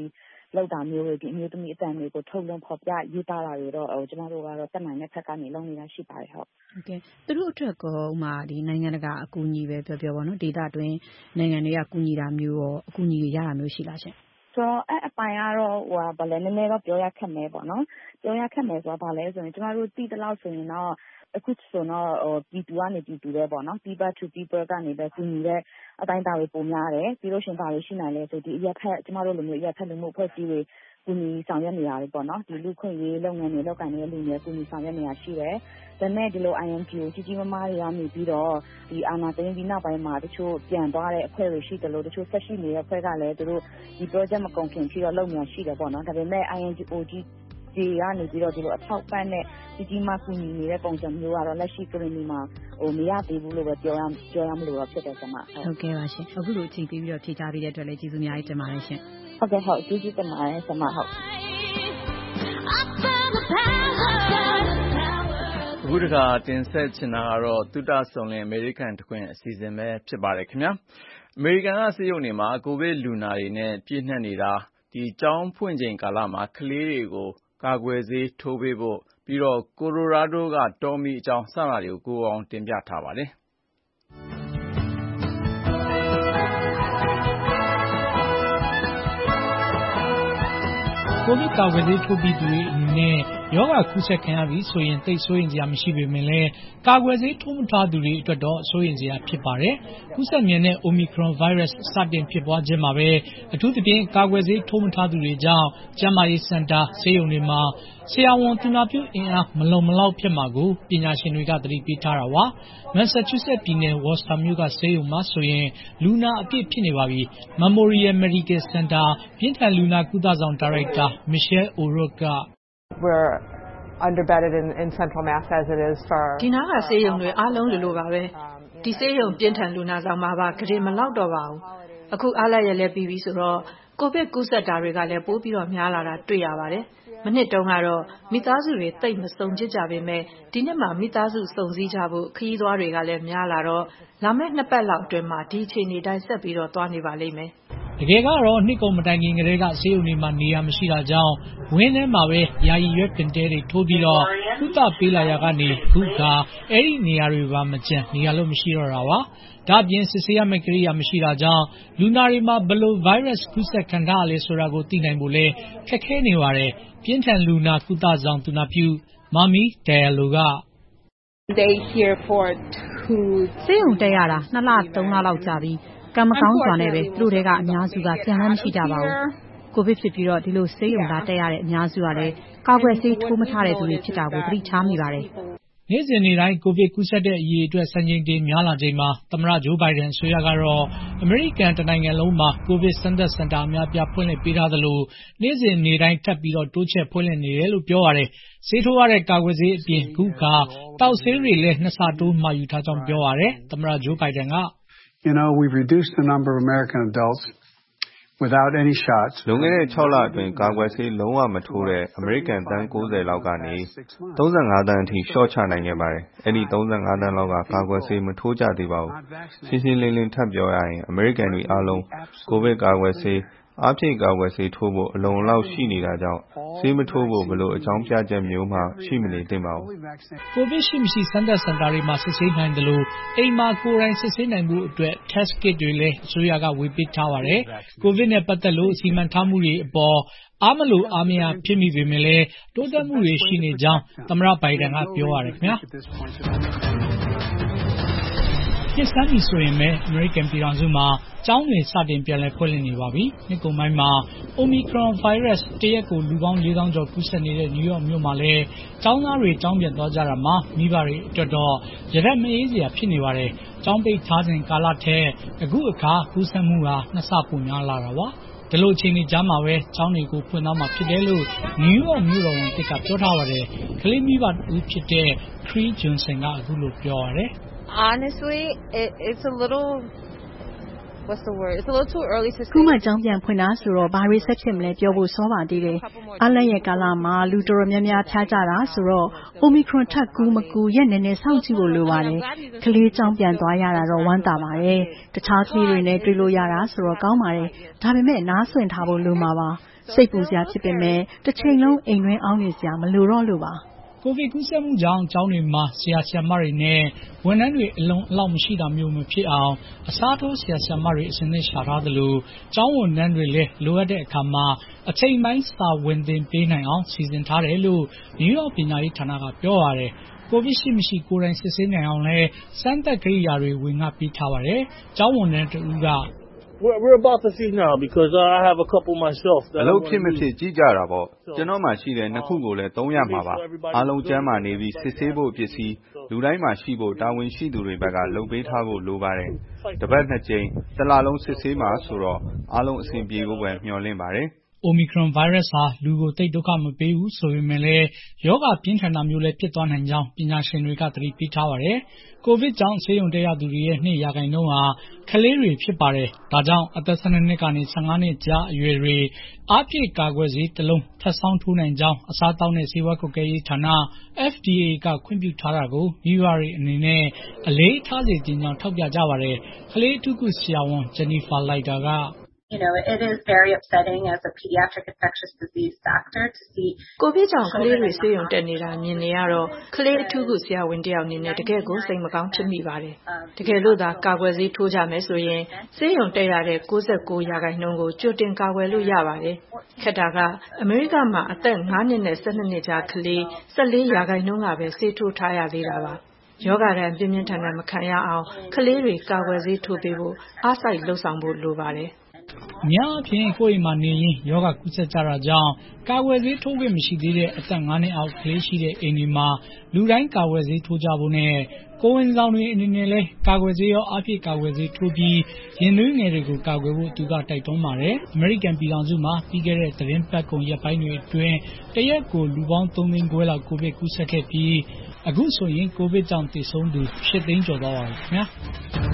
လောက်တာမျိုးတွေဒီအမျိုးသမီးအတန်တွေကိုထုတ်လွှင့်ဖော်ပြရေးသားတာတွေတော့ကျမတို့ကတော့တက်နိုင်တဲ့ဘက်ကနေလုပ်နေတာရှိပါတယ်ဟုတ်ကဲ့သူတို့အတွက်ကောဥမာဒီနိုင်ငံတကာအကူအညီပဲပြောပေါ့နော်ဒေသတွင်းနိုင်ငံတွေကကူညီတာမျိုးရောအကူအညီတွေရတာမျိုးရှိလားရှင်ဆိုတော့အပိုင်ကတော့ဘာလဲနည်းနည်းတော့ပြောရခက်မယ်ပေါ့နော်ပြောရခက်မယ်ဆိုတော့ဘာလဲဆိုရင်ကျမတို့သိတဲ့လောက်ဆိုရင်တော့အခုဆိုတော့ပြည်သူကနေပြည်သူတွေပေါ့နော် people to people ကနေပဲကူညီတဲ့အတိုင်းအတာတွေပုံများတယ်ပြီးလို့ရှင်ပါလို့ရှိနိုင်လဲဆိုဒီအရက်ဖက်ကျမတို့လိုမျိုးအရက်ဖက်လူမှုအဖွဲ့အစည်းတွေကူညီဆောင်ရွက်နေရတယ်ပေါ့နော်ဒီလူခွင့်ရေးလုပ်ငန်းတွေလုပ်ကိုင်နေတဲ့လူတွေကူညီဆောင်ရွက်နေတာရှိတယ်ဒါနဲ့ဒီလို INGO ကြီးကြီးမားမားတွေကနေပြီးတော့ဒီအာဏာသိမ်းပြီးနောက်ပိုင်းမှာတချို့ပြန်သွားတဲ့အဖွဲ့တွေရှိတယ်လို့တချို့ဆက်ရှိနေတဲ့အဖွဲ့ကလည်းသူတို့ဒီ project မကုန်ခင်ပြီးတော့လုပ်နေရှိတယ်ပေါ့နော်ဒါပေမဲ့ INGO ကြီးဒီကနေပြီးတော့ဒီလိုအထောက်ပံ့တဲ့ကြီးကြီးမားကူညီနေတဲ့ပုံစံမျိုးကတော့လက်ရှိ currently မှာမရသေးဘူးလို့ပဲပြောရမလို့တော့ဖြစ်တယ်ကျွန်မဟုတ်ကဲ့ပါရှင်အခုလိုအချိန်ပေးပြီးတော့ဖြေကြားပေးတဲ့အတွက်လည်းကျေးဇူးအများကြီးတင်ပါတယ်ရှင်ဟုတ်ကဲ့ဟုတ်ကျေးဇူးတင်ပါတယ်ကျွန်မဟုတ်အခုတခါတင်ဆက်ချင်တာကတော့သုတဆုံလင်အမေရိကန်တခွင်အစီအစဉ်ပဲဖြစ်ပါတယ်ခင်ဗျာအမေရိကန်ကဆေးရုံတွေမှာကိုဗစ်လူနာတွေနဲ့ပြည့်နှက်နေတာဒီကျောင်းဖွင့်ချိန်ကာလမှာကလေးတွေကိုကာကွယ်ဆေးထိုးပေးဖို့ပြီးတော့ကိုလိုရာဒိုကတော်မီအကြောင်းစတာတွေကိုကိုအောင်တင်ပြထားပါတယ်ကိုဗစ်ကာကွယ်ဆေးထိုးပြီးသူတွေအနေနဲ့ရောဂါကူးစက်ခံရပြီဆိုရင်သိပ်စိုးရိမ်စရာမရှိပေမဲ့လည်းကာကွယ်ဆေးထိုးမထားသူတွေအတွက်တော့စိုးရိမ်စရာဖြစ်ပါတယ်။ကူးစက်မြန်တဲ့ Omicron virus စတင်ဖြစ်ပွားခြင်းမှာပဲအထူးသဖြင့်ကာကွယ်ဆေးထိုးမထားသူတွေကြောင့်ကျန်းမာရေးစင်တာဆေးရုံတွေမှာဆရာဝန်သူနာပြုအင်အားမလုံမလောက်ဖြစ်မှာကိုပညာရှင်တွေကသတိပေးထားတာပါ။ Massachusetts ပြည်နယ် Worcester မြို့ကဆေးရုံမှာဆိုရင်လူနာအပြည့်ဖြစ်နေပါပြီ။ Memorial Medical Center ပြင်းထန်လူနာကုသဆောင်ဒါရိုက်တာ Michelle O'Rourke က We're underbedded in Central Mass as it is for ဒီနားကဆေးရုံတွေအားလုံးလိုပါပဲဒီဆေးရုံပြင်းထန်လူနာဆောင်မှာပါကြိမ်မလောက်တော့ပါဘူးအခုအားလည်းရလဲပြီးပြီဆိုတော့ကိုဗစ်ကူးစက်တာတွေကလည်းပိုးပြီးတော့များလာတာတွေ့ရပါတယ်မနှစ်တုန်းကတော့မိသားစုတွေတိတ်မစုံကြပေမဲ့ဒီနှစ်မှာမိသားစုစုံစည်းကြဖို့ခရီးသွားတွေကလည်းများလာတော့လာမယ့်2ပတ်လောက်အတွင်းမှာဒီအခြေအနေတိုင်းဆက်ပြီးတော့သွားနေပါလိမ့်မယ်တကယ်ကတော့နှစ်ကုန်မတိုင်ခင်ကတည်းကဆေးရုံတွေမှာနေရာမရှိတာကြောင့်ဝင်းထဲမှာပဲယာယီရွက်ပင်တဲတွေထိုးပြီးတော့ကုသပေးလာရကနေခုကအဲ့ဒီနေရာတွေပါမကျန်နေရာလို့မရှိတော့တာပါဒါပြင်စစ်ဆေးရမယ့်ကိရိယာမရှိတာကြောင့်လူနာတွေမှာဘယ်လို virus ကူးစက်ခံရလဲဆိုတာကိုသိနိုင်ဖို့လဲခက်ခဲနေပါတယ်ပြင်းထန်လူနာကုသဆောင်သူနာပြုမမီဒယ်လိုကဆေးရုံတက်ရတာ2လ3လလောက်ကြာပြီကံမကောင်းစွာနဲ့ပဲသူတို့တွေကအများစုကပြန်လမ်းမရှိကြပါဘူးကိုဗစ်ဖြစ်ပြီးတော့ဒီလိုဆေးရုံလာတက်ရတဲ့အများစုကလည်းကာကွယ်ဆေးထိုးမထားတဲ့သူတွေဖြစ်တာကိုသတိထားမိပါတယ်နေ့စဉ်နေ့တိုင်းကိုဗစ်ကူးစက်တဲ့အရေးအတွက်စံချိန်တင်များလာချိန်မှာသမ္မတဂျိုးဘိုင်ဒန်အစိုးရကတော့အမေရိကန်တနိုင်ငံလုံးမှာကိုဗစ်စမ်းသပ်စင်တာအများပြားဖွင့်လှစ်ပေးထားသလိုနေ့စဉ်နေ့တိုင်းထပ်ပြီးတော့တိုးချဲ့ဖွင့်လှစ်နေတယ်လို့ပြောပါတယ်။ဆေးထိုးရတဲ့ကာကွယ်ဆေးအပြင်ခုကတောက်ဆေးတွေလည်း2ဆတိုးမှယူထားကြောင်းပြောပါတယ်။သမ္မတဂျိုးဘိုင်ဒန်က we've reduced the number of American adults without any shots လွန်ခဲ့တဲ့6လအတွင်းကာကွယ်ဆေးလုံးဝမထိုးတဲ့အမေရိကန်တန်း90လောက်ကနေ35တန်းအထိရှော့ချနိုင်ခဲ့ပါတယ်။အဲ့ဒီ35တန်းလောက်ကကာကွယ်ဆေးမထိုးကြသေးပါဘူး။ရှင်းရှင်းလင်းလင်းထပ်ပြောရရင်အမေရိကန်တွေအားလုံးကိုဗစ်ကာကွယ်ဆေးအားဖြည့်ကာကွယ်ဆေးထိုးဖို့အလုံလောက်ရှိနေတာကြောင့်ဆေးမထိုးဖို့ဘလို့အကြောင်းပြချက်မျိုးမှရှိမနေသင့်ပါဘူး။ကိုဗစ်ရှိမရှိစမ်းသပ်စင်တာတွေမှာစစ်ဆေးနိုင်တယ်လို့အိမ်မှာကိုယ်တိုင်စစ်ဆေးနိုင်မှုအတွက် test kit တွေလည်းအစိုးရကဝေပေးထားပါတယ်။ကိုဗစ်နဲ့ပတ်သက်လို့စီမံထားမှုတွေအပေါ်အားမလို့အားမရဖြစ်မိပေမဲ့လည်းတိုးတက်မှုတွေရှိနေကြောင်းသမ္မတဘိုင်ဒန်ကပြောရတယ်ခင်ဗျာ။နှစ်စမ်းပြီဆိုရင်ပဲအမေရိကန်ပြည်ထောင်စုမှာကျောင်းတွေစတင်ပြန်လည်ဖွင့်လှစ်နေပါပြီ။နှစ်ကုန်ပိုင်းမှာ Omicron virus တရက်ကိုလူပေါင်း4000ကျော်ကူးစက်နေတဲ့နယူးယောက်မြို့မှာလည်းကျောင်းသားတွေကျောင်းပြန်သွားကြတာမှာမိဘတွေအတွက်တော့ရရက်မအေးစရာဖြစ်နေပါတယ်။ကျောင်းပိတ်ထားစဉ်ကာလထက်အခုအခါကူးစက်မှုဟာ2ဆပိုများလာတာပါ။ဒီလိုအချိန်ကြီးကြားမှာပဲကျောင်းတွေကိုဖွင့်သွားမှာဖြစ်တယ်လို့နယူးယောက်မြို့တော်ဝန်ကပြောထားပါတယ်။ကလေးမိဘဦးဖြစ်တဲ့ Cree Johnson ကအခုလိုပြောရတယ် Honestly, it's a little too early to say. ခုမှကျောင်းပြန်ဖွင့်တာဆိုတော့ဘာတွေဆက်ဖြစ်မလဲပြောဖို့စောပါသေးတယ်။အလန့်ရဲ့ကာလမှာလူတော်တော်များများဖျားကြတာဆိုတော့ Omicron ထပ်ကူးမကူးရက်နည်းနည်းစောင့်ကြည့်ဖို့လိုပါတယ်။ကလေးကျောင်းပြန်သွားရတာတော့ဝမ်းသာပါတယ်။တခြားကလေးတွေနဲ့တွေ့လို့ရတာဆိုတော့ကောင်းပါတယ်။ဒါပေမဲ့နားဆွင့်ထားဖို့လိုမှာပါ။စိတ်ပူစရာဖြစ်ပေမဲ့တစ်ချိန်လုံးအိမ်တွင်းအောင်းနေစရာမလိုတော့လို့ပါကိုဗစ်ကူးစက်မှုကြောင့်ကျောင်းတွေမှာဆရာဆရာမတွေနဲ့ဝန်ထမ်းတွေအလုံးအလောက်မရှိတာမျိုးမဖြစ်အောင်အစားထိုးဆရာဆရာမတွေအစဉ်သင့်ရှာထားသလိုကျောင်းဝန်ထမ်းတွေလည်းလိုအပ်တဲ့အခါမှာအချိန်ပိုင်းစာဝင်သင်ပေးနိုင်အောင်စီစဉ်ထားတယ်လို့နယူးယောက်ပညာရေးဌာနကပြောပါတယ်ကိုဗစ်ရှိမရှိကိုယ်တိုင်စစ်ဆေးနိုင်အောင်လဲစမ်းသပ်ကိရိယာတွေဝင်ငှပေးထားပါတယ်ကျောင်းဝန်ထမ်းတူက We're about to see now because I have a couple myself. အလုပ်ဖြစ်မဖြစ်ကြည့်ကြတာပေါ့ကျွန်တော်မှရှိတဲ့နှစ်ခုကိုလည်းသုံးရမှာပါအားလုံးကျန်းမာနေပြီးစစ်ဆေးဖို့ပစ္စည်းလူတိုင်းမှာရှိဖို့တာဝန်ရှိသူတွေဘက်ကလုပ်ပေးထားဖို့လိုပါတယ်တစ်ပတ်နှစ်ကြိမ်တစ်လလုံးစစ်ဆေးမှာဆိုတော့အားလုံးအဆင်ပြေဖို့ပဲမျှော်လင့်ပါတယ် Omicron virus ဟာလူကိုသိပ်ဒုက္ခမပေးဘူးဆိုပေမဲ့လည်းရောဂါပြင်းထန်တာမျိုးလည်းဖြစ်သွားနိုင်ကြောင်းပညာရှင်တွေကသတိပေးထားပါတယ်။ကိုဗစ်ကြောင့်ဆေးရုံတက်ရသူတွေရဲ့2%ဟာကလေးတွေဖြစ်ပါတယ်။ဒါကြောင့်အသက်12နှစ်ကနေ15နှစ်ကြားအရွယ်တွေအားဖြည့်ကာကွယ်ဆေးတစ်လုံးထပ်ဆောင်းထိုးနိုင်ကြောင်းအစားအသောက်နဲ့ဆေးဝါးကွပ်ကဲရေးဌာန FDA ကခွင့်ပြုထားတာကိုမိဘတွေအနေနဲ့အလေးထားစေချင်ကြောင်းထောက်ပြကြပါတယ်။ကလေးအထူးကုဆရာဝန် Jennifer Leiter က it is very upsetting as a pediatric infectious disease doctor to see ကိုဗစ်ကြောင့်ကလေးတွေဆေးရုံတက်နေတာမြင်နေရတော့ကလေးအထူးကုဆရာဝန်တယောက်အနေနဲ့တကယ်ကိုစိတ်မကောင်းဖြစ်မိပါတယ်။တကယ်လို့သာကာကွယ်ဆေးထိုးကြမယ်ဆိုရင်ဆေးရုံတက်ရတဲ့69%ကိုကြိုတင်ကာကွယ်လို့ရပါတယ်။ခက်တာကအမေရိကမှာအသက်9နှစ်နဲ့12နှစ်ကြားကလေး14%ကပဲဆေးထိုးထားရသေးတာပါ။ယောဂဒဏ်ပြင်းပြင်းထန်ထန်မခံရအောင်ကလေးတွေကာကွယ်ဆေးထိုးပေးဖို့အားစိုက်လှုံ့ဆော်ဖို့လိုပါတယ်။အများအပြားကိုယ်အိမ်မှာနေရင်ယောဂကူးစက်ကြတာကြောင့်ကာကွယ်ဆေးထိုးခွင့်မရှိသေးတဲ့အသက်9နှစ်အောက်ကလေးရှိတဲ့အိမ်တွေမှာလူတိုင်းကာကွယ်ဆေးထိုးကြဖို့နဲ့ကိုယ်ဝန်ဆောင်တွေအနေနဲ့လည်းကာကွယ်ဆေးရောအပြည့်ကာကွယ်ဆေးထိုးပြီးရင်သွေးငယ်တွေကိုကာကွယ်ဖို့သူကတိုက်တွန်းပါတယ်။အမေရိကန်ပြည်ထောင်စုမှာပြီးခဲ့တဲ့သတင်းပတ်ကုန်ရက်ပိုင်းတွေအတွင်းတရက်ကိုလူပေါင်း3သိန်းခွဲလောက်ကိုဗစ်ကူးစက်ခဲ့ပြီးအခုဆိုရင်ကိုဗစ်ကြောင့်သေဆုံးသူ8သိန်းကျော်သွားပါပြီခင်ဗျာ။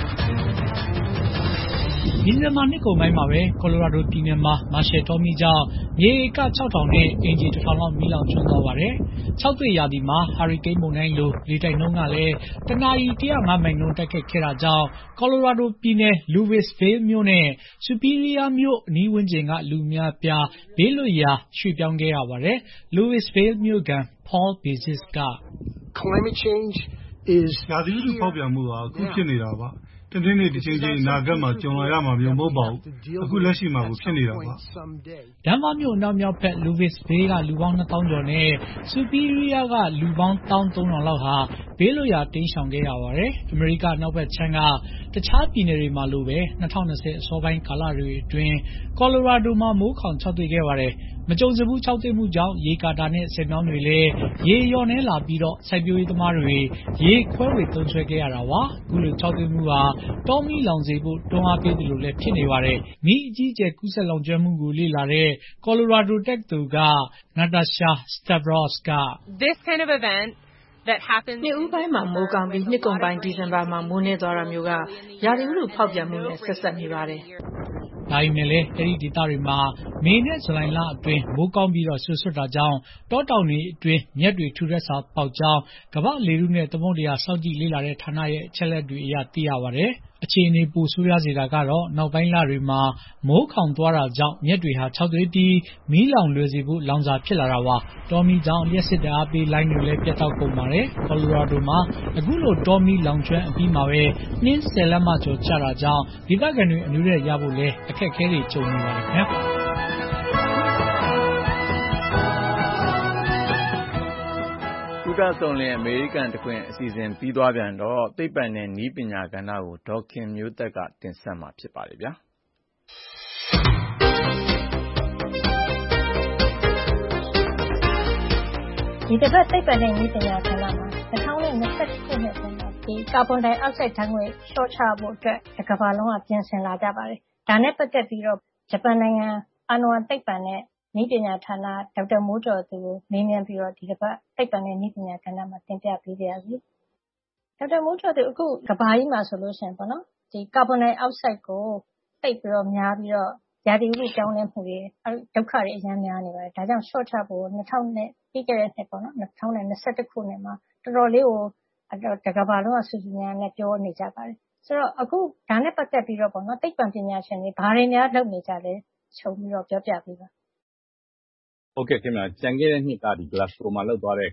ဒီဇင်ဘာနှစ်ကုန်ပိုင်းမှာပဲကော်လိုရာဒိုပြည်နယ်မှာမာရှယ်တောမီကြောင့်မြေဧက6000နဲ့အင်ဂျီ1000လောက်မီးလောင်ကျွမ်းသွားပါတယ်။6သွေးရာသီမှာဟာရီကိန်းမုန်တိုင်းလိုလေတိုက်နှုန်းကလည်းတနာရီ105မိုင်နှုန်းတိုက်ခတ်ခဲ့တာကြောင့်ကော်လိုရာဒိုပြည်နယ်လူဝစ်ဗေးမြို့နဲ့ဆူပီးရီးယားမြို့အနီးဝန်းကျင်ကလူများပြားဘေးလွတ်ရာရွှေ့ပြောင်းခဲ့ရပါတယ်။လူဝစ်ဗေးမြို့ကန် Paul Bezis က Climate change is ရာသီဥတုဖောက်ပြန်မှုဟာအခုဖြစ်နေတာပါတနေ့တစ်ချိန်ချင်းအနာဂတ်မှာကြုံလာရမှာမျိုးမဟုတ်ပါဘူးအခုလက်ရှိမှာကိုဖြစ်နေတာပါဒန်ဗာမြို့နောက်မြောက်ဘက်လူဗစ်ဘေးကလူပေါင်း2000ကျော်နဲ့ဆူပီးရီးယားကလူပေါင်း1300လောက်ဟာဘေးလွတ်ရာတိမ်းရှောင်ခဲ့ရပါတယ်အမေရိကနောက်ဘက်ခြမ်းကတခြားပြည်နယ်တွေမှာလိုပဲ2020အစောပိုင်းကာလတွေအတွင်းကော်လိုရာဒိုမှာမိုးခေါင်6တွေ့ခဲ့ပါတယ်မကြုံစဘူး6တွေ့မှုကြောင့်ရေကာတာနဲ့ဆယ်မြောင်းတွေလည်းရေလျော့နှဲလာပြီးတော့စိုက်ပျိုးရေးသမားတွေရေခွဲဝေသုံးစွဲခဲ့ရတာပါအခုလို6တွေ့မှုဟာတောမီလောင်စေဖို့တွန်းအားပေးတယ်လို့လည်းဖြစ်နေပါတယ်မီးအကြီးအကျယ်ကူးစက်လောင်ကျွမ်းမှုကိုလေ့လာတဲ့ကော်လိုရာဒိုတက္ကသိုလ်က Natasha Stavros က This kind of event that happens နှစ်ဦးပိုင်းမှာမိုးကောင်းပြီးနှစ်ကုန်ပိုင်းဒီဇင်ဘာမှာမိုးနှဲသွားတာမျိုးကရာသီဥတုဖောက်ပြန်မှုနဲ့ဆက်စပ်နေပါတယ်ဒါပေမဲ့လည်းအဲဒီဒေသတွေမှာမေနဲ့ဇူလိုင်လအတွင်းမိုးကောင်းပြီးတော့ဆွတ်တာကြောင့်တောတောင်တွေအတွင်းမြက်တွေထူထပ်စွာပေါက်ကြောင်းကမ္ဘာလေထုနဲ့သမုဒ္ဒရာစောင့်ကြည့်လေ့လာတဲ့ဌာနရဲ့အချက်အလက်တွေအရသိရပါတယ်အခြေအနေပိုဆိုးရွားစေတာကတော့နောက်ပိုင်းလတွေမှာမိုးခေါင်သွားတာကြောင့်မြက်တွေဟာ6သွေးပြီးမီးလောင်လွယ်စေဖို့လောင်စာဖြစ်လာတာပါတောမီကြောင့်လျှက်စစ်တအားပေးလိုင်းတွေလည်းပြတ်တောက်ကုန်ပါတယ်ကော်လိုရာဒိုမှာအခုလိုတောမီလောင်ကျွမ်းအပြီးမှာပဲနှင်း10လက်မကျော်ကျတာကြောင့်ဒေသခံတွေအနူးရရဖို့လည်းအခက်အခဲတွေကြုံနေပါတယ်ခင်ဗျာကုသဆုံးလင်အမေရိကန်တခွင်အစီအစဉ်ပြီးသွားပြန်တော့သိပ္ပံနဲ့နည်းပညာကဏ္ဍကိုဒေါက်ခင်မျိုးသက်ကတင်ဆက်မှာဖြစ်ပါတယ်ဗျာဒီတစ်ပတ်သိပ္ပံနဲ့နည်းပညာကဏ္ဍမှာ2020ခုနှစ်မှာဒီကာဗွန်ဒိုင်အောက်ဆိုက်ဓာတ်ငွေ့လျှော့ချဖို့အတွက်တစ်ကမ္ဘာလုံးကပြင်ဆင်လာကြပါတယ်ဒါနဲ့ပတ်သက်ပြီးတော့ဂျပန်နိုင်ငံအာနဝသိပ္ပံနဲ့နည်းပညာဌာနဒေါက်တာမိုးကျော်သူကိုမေးမြန်းပြီးတော့ဒီတစ်ပတ်သိပ္ပံနဲ့နည်းပညာကဏ္ဍမှာတင်ပြပေးပါရစေ။ဒေါက်တာမိုးကျော်သူအခုကမ္ဘာကြီးမှာဆိုလို့ရှိရင်ပေါ့နော်ဒီကာဗွန်ဒိုင်အောက်ဆိုက်ကိုသိပ်ပြီးတော့များပြီးတော့ရာသီဥတုပြောင်းလဲမှုတွေဒုက္ခတွေအများများနေပါတယ်။ဒါကြောင့် short ချဖို့ပြီးခဲ့တဲ့နှစ်ပေါ့နော်2021ခုနှစ်မှာတော်တော်လေးကိုတစ်ကမ္ဘာလုံးကဆူဆူညံနဲ့ပြောနေကြပါတယ်။ဆိုတော့အခုဒါနဲ့ပတ်သက်ပြီးတော့ပေါ့နော်သိပ္ပံပညာရှင်တွေဘာတွေများလုပ်နေကြလဲခြုံပြီးတော့ပြောပြပေးပါဟုတ်ကဲ့ခင်ဗျာကြံခဲ့တဲ့နှစ်ကဒီ Glasgow မှာလုပ်သွားတဲ့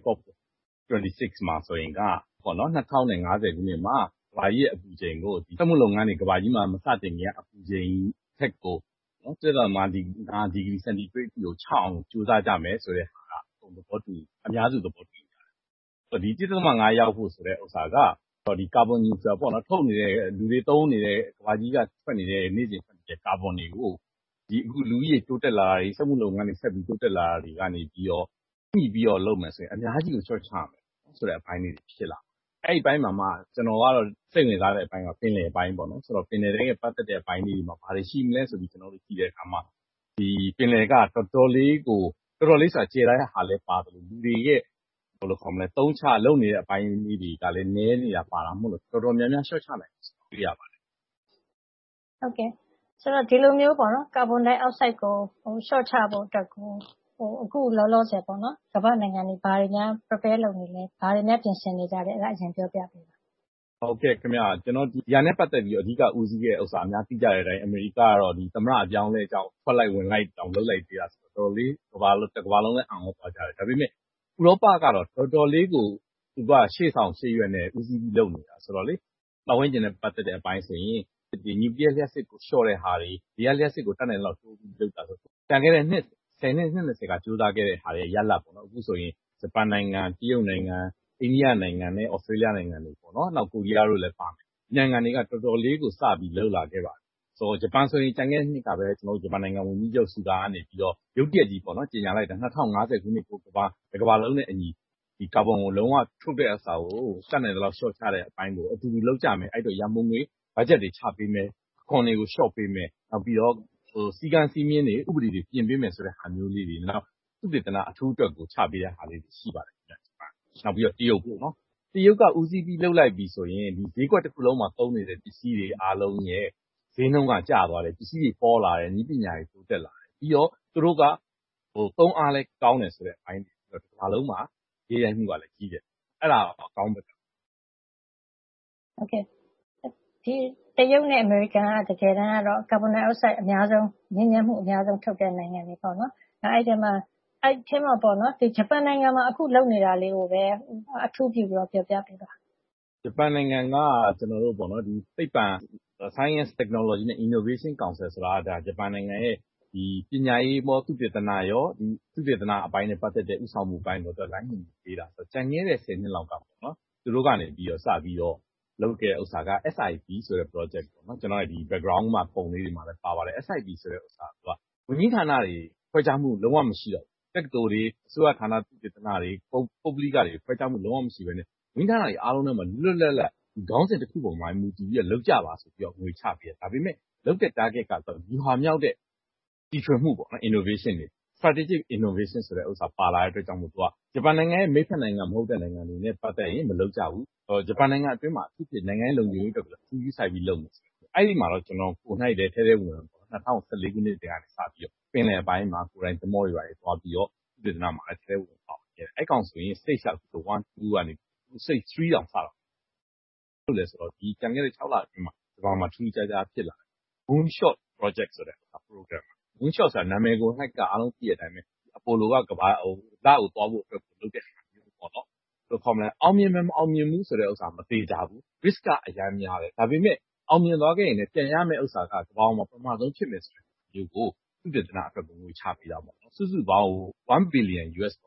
COP26 မှာဆိုရင်ကပေါ့နော်2050ခုနှစ်မှာကမ္ဘာကြီးရဲ့အပူချိန်ကိုဒီစက်မှုလုပ်ငန်းတွေကမ္ဘာကြီးမှာမစတင်ခင်အပူချိန်ထက်ကိုနော်1.5 ဒီဂရီစင်တီဂရိတ်ကိုချအောင်ကြိုးစားကြမယ်ဆိုတဲ့ဟာကအများစုသဘောတူကြတယ်ဒီ1.5ရောက်ဖို့ဆိုတဲ့ဥစ္စာကဒီကာဗွန်နီဆိုပေါ့နော်ထုတ်နေတဲ့လူတွေသုံးနေတဲ့ကမ္ဘာကြီးကထွက်နေတဲ့နေ့စဉ်ထွက်နေတဲ့ကာဗွန်တွေကိုဒီအခုလူကြီးတိုးတက်လာတာတွေစက်မှုလုပ်ငန်းတွေဆက်ပြီးတိုးတက်လာတာတွေကနေပြီးတော့ညှိပြီးတော့လုပ်မယ်ဆိုရင်အများကြီးကိုချော့ချမယ်ဆိုတဲ့အပိုင်းလေးတွေဖြစ်လာအဲ့ဒီပိုင်းမှာမှကျွန်တော်ကတော့စိတ်ဝင်စားတဲ့အပိုင်းကပင်လယ်ပိုင်းပေါ့နော်ဆိုတော့ပင်လယ်တွေကပတ်သက်တဲ့အပိုင်းလေးတွေမှာဘာတွေရှိမလဲဆိုပြီးကျွန်တော်တို့ကြည့်တဲ့အခါမှာဒီပင်လယ်ကတော်တော်လေးဆိုတာကျေလိုက်ဟာလဲပါတယ်လူတွေရဲ့ဘယ်လိုခေါ်မလဲသုံးချလုပ်နေတဲ့အပိုင်းလေးတွေကလည်းနည်းနေတာပါတာမဟုတ်လို့တော်တော်များများရှော့ချနိုင်တွေ့ရပါတယ်ဟုတ်ကဲ့ဆိုတော့ဒီလိုမျိုးပေါ့နော်ကာဗွန်ဒိုင်အောက်ဆိုက်ကိုရှော့ချဖို့အတွက်ကိုအခုလောလောဆယ်ပေါ့နော်ကမ္ဘာနိုင်ငံတွေဘာတွေများ prepare လုပ်နေလဲဘာတွေများပြင်ဆင်နေကြတယ်အဲ့ဒါအရင်ပြောပြပေးပါဟုတ်ကဲ့ခင်ဗျာကျွန်တော်ဒီဟာနဲ့ပတ်သက်ပြီးအဓိကဦးစီးရဲ့ဥစ္စာအများသိကြတဲ့အတိုင်းအမေရိကကတော့ဒီသမ္မတအပြောင်းလဲကြောင့်ထွက်လိုက်ဝင်လိုက်တောင်လုပ်လိုက်သေးတာဆိုတော့တော်တော်လေးကမ္ဘာလုံးလည်းအောင်သွားကြတယ်ဒါပေမဲ့ဥရောပကတော့တော်တော်လေးကိုသူကရှေ့ဆောင်ရှေ့ရွက်နဲ့ဦးစီးပြီးလုပ်နေတာဆိုတော့လေပတ်ဝန်းကျင်နဲ့ပတ်သက်တဲ့အပိုင်းဆိုရင်ဒီနျူကလ িয়ার လျှပ်စစ်ကိုလျှော့တဲ့ဟာတွေဒီကလျှပ်စစ်ကိုတတ်နိုင်လောက်တိုးပြီးလုပ်တာဆိုတန်ခဲ့တဲ့နှစ်10နှစ်20ကကြိုးစားခဲ့တဲ့ဟာတွေရလတ်ပေါ့နော်အခုဆိုရင်ဂျပန်နိုင်ငံတရုတ်နိုင်ငံအိန္ဒိယနိုင်ငံနဲ့ဩစတြေးလျနိုင်ငံတွေပေါ့နော်နောက်ကိုရီးယားတို့လည်းပါမယ်နိုင်ငံတွေကတော်တော်လေးကိုစပြီးလှုပ်လာခဲ့ပါတယ်ဆိုတော့ဂျပန်ဆိုရင်တန်ခဲ့တဲ့နှစ်ကပဲကျွန်တော်တို့ဂျပန်နိုင်ငံဝန်ကြီးချုပ်ဆူဂါကနေပြီးတော့ရုတ်တရက်ကြီးပေါ့နော်ကြေညာလိုက်တာ2050ခုနှစ်ကိုကမ္ဘာလုံးနဲ့အညီဒီကာဗွန်ကိုလုံးဝထုတ်တဲ့အစားကိုစက်နိုင်တဲ့လောက်ရှော့ချတဲ့အပိုင်းကိုအတူတူလုပ်ကြမယ်အဲ့တော့ရန်ပုံငွေဘတ်ဂျက်တွေချပေးမယ်ခွန်တွေကိုရှော့ပေးမယ်နောက်ပြီးတော့စီကံစည်းမျဉ်းတွေဥပဒေတွေပြင်ပေးမယ်ဆိုတဲ့ဟာမျိုးလေးတွေနောက်သုတေသနအထူးအတွက်ကိုချပေးတဲ့ဟာလေးတွေရှိပါတယ်ခင်ဗျနောက်ပြီးတော့တရုတ်ပေါ့နော်တရုတ်ကဦးစီးပြီးလှုပ်လိုက်ပြီးဆိုရင်ဒီဈေးကွက်တစ်ခုလုံးမှာသုံးနေတဲ့ပစ္စည်းတွေအားလုံးရဲ့ဈေးနှုန်းကကျသွားတယ်ပစ္စည်းတွေပေါ်လာတယ်နည်းပညာတွေတိုးတက်လာတယ်ပြီးတော့သူတို့ကသုံးအားလဲကောင်းတယ်ဆိုတဲ့အပိုင်းတွေဒီကလုံးမှာရေးရိုက်မှုကလည်းကြီးတယ်အဲ့ဒါအကောင်းပဲဟုတ်ကဲ့ဒီတရုတ်နဲ့အမေရိကန်ကတကယ်တမ်းကတော့ကာဗွန်ဒိုင်အောက်ဆိုက်အများဆုံးညဉ့်ညမ်းမှုအများဆုံးထုတ်တဲ့နိုင်ငံတွေပေါ့နော်အဲ့ဒီမှာပေါ့နော်ဒီဂျပန်နိုင်ငံမှာအခုလုပ်နေတာလေးကိုပဲအထူးပြုပြီးတော့ပြောပြပေးပါဂျပန်နိုင်ငံကကျွန်တော်တို့ပေါ့နော်ဒီသိပ္ပံ Science Technology နဲ့ Innovation Council ဆိုတာဒါဂျပန်နိုင်ငံရဲ့ဒီပညာရေးပေါ်သုတေသနရောဒီသုတေသနအပိုင်းနဲ့ပတ်သက်တဲ့ဥဆောင်မှုပိုင်းကိုတော့လိုင်းညွှန်ပေးတာဆိုတော့ကြံခဲ့တဲ့10နှစ်လောက်ကပေါ့နော်သူတို့ကနေပြီးတော့စပြီးတော့လုပ်တဲ့ဥစ္စာက SIP ဆိုတဲ့ project ပေါ့နော်ကျွန်တော်ရဲ့ဒီ background မှာပုံလေးတွေမှာလည်းပါပါတယ် SIP ဆိုတဲ့ဥစ္စာကဝန်ကြီးဌာနတွေခွဲခြားမှုလုံးဝမရှိတော့တက္ကသိုလ်တွေအစိုးရဌာနသုတေသနတွေပုဂ္ဂလိကတွေခွဲခြားမှုလုံးဝမရှိဘဲနဲ့ဝန်ကြီးဌာနတွေအားလုံးထဲမှာလွတ်လပ်လပ်ခေါင်းစဉ်တစ်ခုပုံမှာမူတည်ပြီးတော့လုပ်ကြပါဆိုပြီးတော့ငွေချပေးတယ်ဒါပေမဲ့လုပ်တဲ့ target ကတော့ဒီဟာမြောက်တဲ့တီထွင်မှုပေါ့နော် innovation တွေ strategic innovation ဆိုတဲ့ဥစ္စာပါလာတဲ့အတွက်ကြောင့်မို့သူကဂျပန်နိုင်ငံရဲ့မိတ်ဖက်နိုင်ငံမဟုတ်တဲ့နိုင်ငံတွေနဲ့ပတ်သက်ရင်မလုပ်ကြဘူးဂျပန်နိုင်ငံအတွင်းမှာအဖြစ်ဖြစ်နိုင်ငံရဲ့လုံခြုံရေးအတွက်ကိုသူယူဆိုင်ပြီးလုပ်နေတယ်အဲ့ဒီမှာတော့ကျွန်တော်ကိုနိုင်တယ်ထဲထဲဝင်ပေါ့2014ခုနှစ်တည်းကနေစပြီးတော့ပင်လယ်ပိုင်းမှာကိုယ်တိုင်သမောတွေပါတယ်သွားပြီးတော့ပြည်ထနာမှာထဲထဲဝင်ပေါ့အဲ့ကောင်ဆိုရင် stage 1 2ကနေ stage 3တောင်စတော့ဟုတ်လဲဆိုတော့ဒီကြံခဲ့တဲ့6လအတွင်းမှာဒီကောင်မှာထူးခြားခြားဖြစ်လာတယ် Moonshot project ဆိုတဲ့ program Moonshot ဆိုတာနာမည်ကိုနှိုက်ကအားလုံးသိတဲ့အတိုင်းပဲအပိုလိုကကမ္ဘာလကိုသွားဖို့အတွက်လုပ်တဲ့ဟာမျိုးပေါ့နော်ဘယ်လိုခေါ်မလဲအောင်မြင်မယ်မအောင်မြင်ဘူးဆိုတဲ့ဥစ္စာမသေးကြဘူး risk ကအများများတယ်ဒါပေမဲ့အောင်မြင်သွားခဲ့ရင်လည်းပြန်ရမယ့်ဥစ္စာကကမ္ဘာမှာပထမဆုံးဖြစ်မယ်ဆိုတဲ့မျိုးကိုသုတေသနအတွက်ငွေချပေးတာပေါ့နော်စုစုပေါင်း$1 billion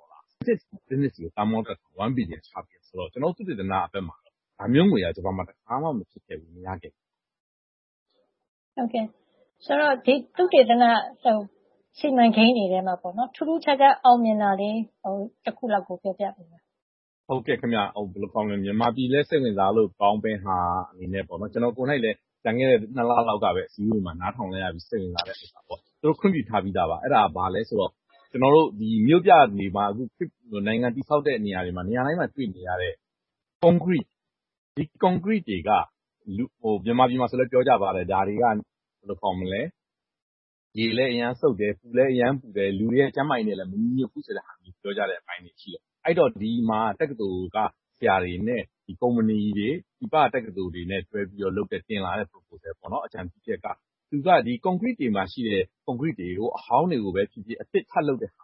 business ကိုတန်ဖိုးတက်$1 billion ချပေးဆိုတော့ကျွန်တော်သုတေသနအဘက်မှာဒါမျိုးငွေကဂျပန်မှာတစ်ခါမှမဖြစ်ခဲ့ဘူးမရခဲ့ဘူးဟုတ်ကဲ့ဆိုတော့ဒီသုတေသနစီမံကိန်းတွေထဲမှာပေါ့နော်ထူးထူးခြားခြားအောင်မြင်တာလေးတစ်ခုလောက်ကိုပြောပြပေးပါဟုတ်ကဲ့ခင်ဗျဘယ်လိုကောင်းလဲမြန်မာပြည်လဲစိတ်ဝင်စားလို့ကောင်းပင်ဟာအနေနဲ့ပေါ့နော်ကျွန်တော်ကိုယ်၌လည်းတန်ခဲ့တဲ့2လလောက်ကပဲအစည်းအဝေးမှာနားထောင်လဲရပြီးစိတ်ဝင်စားတဲ့ဥစ္စာပေါ့သူတို့ခွင့်ပြုထားပြီးသားပါအဲ့ဒါဘာလဲဆိုတော့ကျွန်တော်တို့ဒီမြို့ပြနေမှာအခုနိုင်ငံတိဆောက်တဲ့နေရာတွေမှာနေရာတိုင်းမှာတွေ့နေရတဲ့ concrete ဒီ concrete တွေကမြန်မာပြည်မှာဆိုလဲပြောကြပါတယ်ဒါတွေကဘယ်လိုခေါ်မလဲရေလဲအရန်စုပ်တယ်ပူလဲအရန်ပူတယ်လူတွေရဲ့ကျန်းမာရေးနဲ့လည်းမညီညွတ်ဘူးဆိုတဲ့ဟာမျိုးပြောကြတဲ့အပိုင်းတွေရှိတယ်အဲ့တော့ဒီမှာတက္ကသိုလ်ကဆရာတွေနဲ့ဒီကုမ္ပဏီတွေဒီပတက္ကသိုလ်တွေနဲ့တွဲပြီးတော့လုပ်တဲ့တင်လာတဲ့ proposal ပေါ့နော်အကြံပြုချက်ကသူကဒီ concrete တွေမှာရှိတဲ့ concrete တွေကိုအဟောင်းတွေကိုပဲဖြစ်ဖြစ်အသစ်ထပ်လုပ်တဲ့ဟာမှာ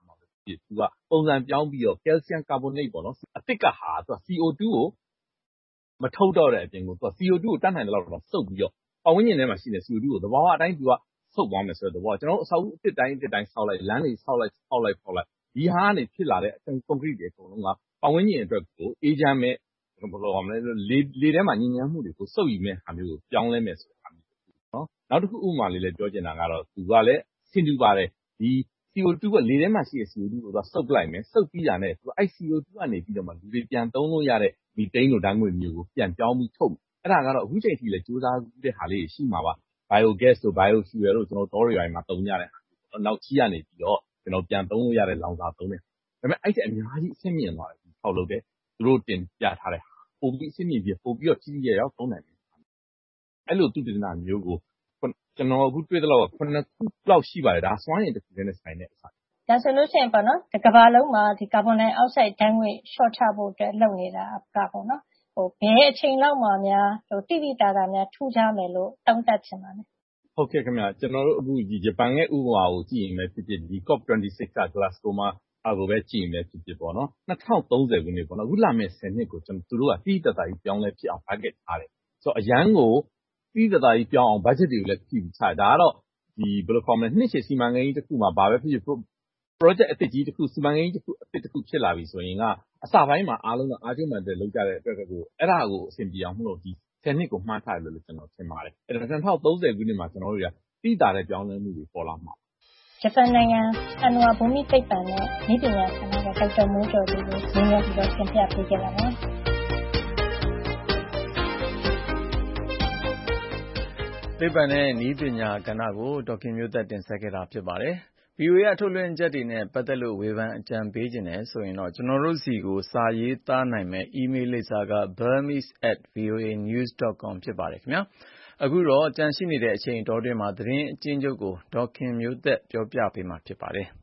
ဖြစ်သူကပုံစံပြောင်းပြီးတော့ calcium carbonate ပေါ့နော်အသစ်ကဟာသူက CO2 ကိုမထုတ်တော့တဲ့အပြင်ကိုသူက CO2 ကိုတတ်နိုင်တဲ့လောက်တော့စုပ်ပြီးတော့ပတ်ဝန်းကျင်ထဲမှာရှိတဲ့ CO2 ကိုသဘာဝအတိုင်းသူကစုပ်သွားမယ်ဆိုတဲ့သဘောကျွန်တော်တို့အဆောက်အဦအသစ်တိုင်းဆောက်လိုက်လမ်းတွေဆောက်လိုက်ဖောက်လိုက်ဒီဟာကနေဖြစ်လာတဲ့ concrete တွေအကုန်လုံးကပတ်ဝန်းကျင်အတွက်ကိုအေဂျင့်မဲ့ဘယ်လိုရမလဲလေထဲမှာညဉ့်ဉန်းမှုတွေကိုစုပ်ယူမဲ့ဟာမျိုးကိုပြောင်းလဲမယ်ဆိုတာမျိုးနော်နောက်တစ်ခုဥပမာလေးလည်းပြောချင်တာကတော့သူကလည်းဆင်တူပါတယ်ဒီ CO2 ကလေထဲမှာရှိတဲ့ CO2 ကိုသူကစုပ်လိုက်မယ်စုပ်ပြီးတာနဲ့သူကအဲ့ CO2 ကနေပြီးတော့မှလူတွေပြန်သုံးလို့ရတဲ့မီသိန်းတို့ဓာတ်ငွေ့မျိုးကိုပြန်ပြောင်းပြီးထုတ်အဲ့ဒါကတော့အခုချိန်ထိလည်းစူးစမ်းတဲ့ဟာလေးရှိမှာပါ biogas တို့ biofuel တို့ကျွန်တော်တော်တွေရိုင်းမှာသုံးကြတဲ့နောက်ကြီးကနေပြီးတော့ကျွန်တော်ပြန်သုံးလို့ရတဲ့လောင်စာသုံးတယ်ဒါပေမဲ့အဲ့ဒီအများကြီးအဆင့်မြင့်သွားတယ်ထောက်လုပ်တယ်သူတို့တင်ပြထားတဲ့ပုံပြီးအဆင့်မြင့်ပြီးပို့ပြီးတော့ကြီးရောက်သုံးနိုင်တယ်အဲ့လိုသူတည်နာမျိုးကိုကျွန်တော်အခုတွေ့သလောက်9ခုလောက်ရှိပါတယ်ဒါစွမ်းရည်တစ်ခုနဲ့ဆိုင်တဲ့အစားဒါဆိုလို့ရှိရင်ပေါ့နော်ဒီကမ္ဘာလုံးမှာဒီကာဗွန်ဒိုင်အောက်ဆိုက်ဓာတ်ငွေ့လျှော့ချဖို့အတွက်လုပ်နေတာကပေါ့နော်ဘယ်အချိန်လောက်မှများတိတိကျကျများထူးခြားမယ်လို့သုံးသပ်ချင်ပါလဲဟုတ်ကဲ့ခင်ဗျာကျွန်တော်တို့အခုဒီဂျပန်ရဲ့ဥပမာကိုကြည့်ရင်လည်းဖြစ်ဖြစ်ဒီ COP26 က Glasgow မှာအခုပဲကြည့်ရင်လည်းဖြစ်ဖြစ်ပေါ့နော်2030ခုနှစ်ပေါ့နော်အခုလာမယ့်10နှစ်ကိုကျွန်တော်တို့ကတိတိကျကျကြီးပြောင်းလဲဖြစ်အောင် target ထားတယ်ဆိုတော့အရန်ကိုတိတိကျကျကြီးပြောင်းအောင် budget တွေကိုလည်းဖြည့်ချဒါကတော့ဒီဘယ်လိုခေါ်မလဲနှစ်ရှည်စီမံကိန်းတစ်ခုမှာဘာပဲဖြစ်ဖြစ် project အသစ်ကြီးတစ်ခုစီမံကိန်းတစ်ခုအသစ်တစ်ခုဖြစ်လာပြီဆိုရင်ကအစပိုင်းမှာအားလုံးကအားကျမှန်တဲ့လောက်ကြတဲ့အတွက်ကိုအဲ့ဒါကိုအဆင်ပြေအောင်မလို့ဒီ10နှစ်ကိုမှန်းထားတယ်လို့ကျွန်တော်ထင်ပါတယ်အဲ့ဒါ2030ခုနှစ်မှာကျွန်တော်တို့ကတိတာတဲ့ပြောင်းလဲမှုတွေပေါ်လာမှာဂျပန်နိုင်ငံအန်နဝါဘူမိသိပ္ပံနဲ့နည်းပညာဌာနကဒေါက်တာမိုးကျော်တို့ကိုရင်းနှီးပြီးတော့သင်ပြပေးကြတာပါသိပ္ပံနဲ့နည်းပညာကဏ္ဍကိုဒေါက်ခင်မျိုးသက်တင်ဆက်ခဲ့တာဖြစ်ပါတယ်။ VOA အထုတ်လွှင့်ချက်တွေနဲ့ပတ်သက်လို့ဝေဖန်အကြံပေးခြင်းနဲ့ဆိုရင်တော့ကျွန်တော်တို့စီကိုစာရေးသားနိုင်မယ့် email လိပ်စာက burmese@voanews.com ဖြစ်ပါတယ်ခင်ဗျာ။အခုတော့ကြန့်ရှိနေတဲ့အချိန်တော်တွင်မှာသတင်းအကျဉ်းချုပ်ကိုဒေါက်ခင်မျိုးသက်ပြောပြပေးမှာဖြစ်ပါတယ်။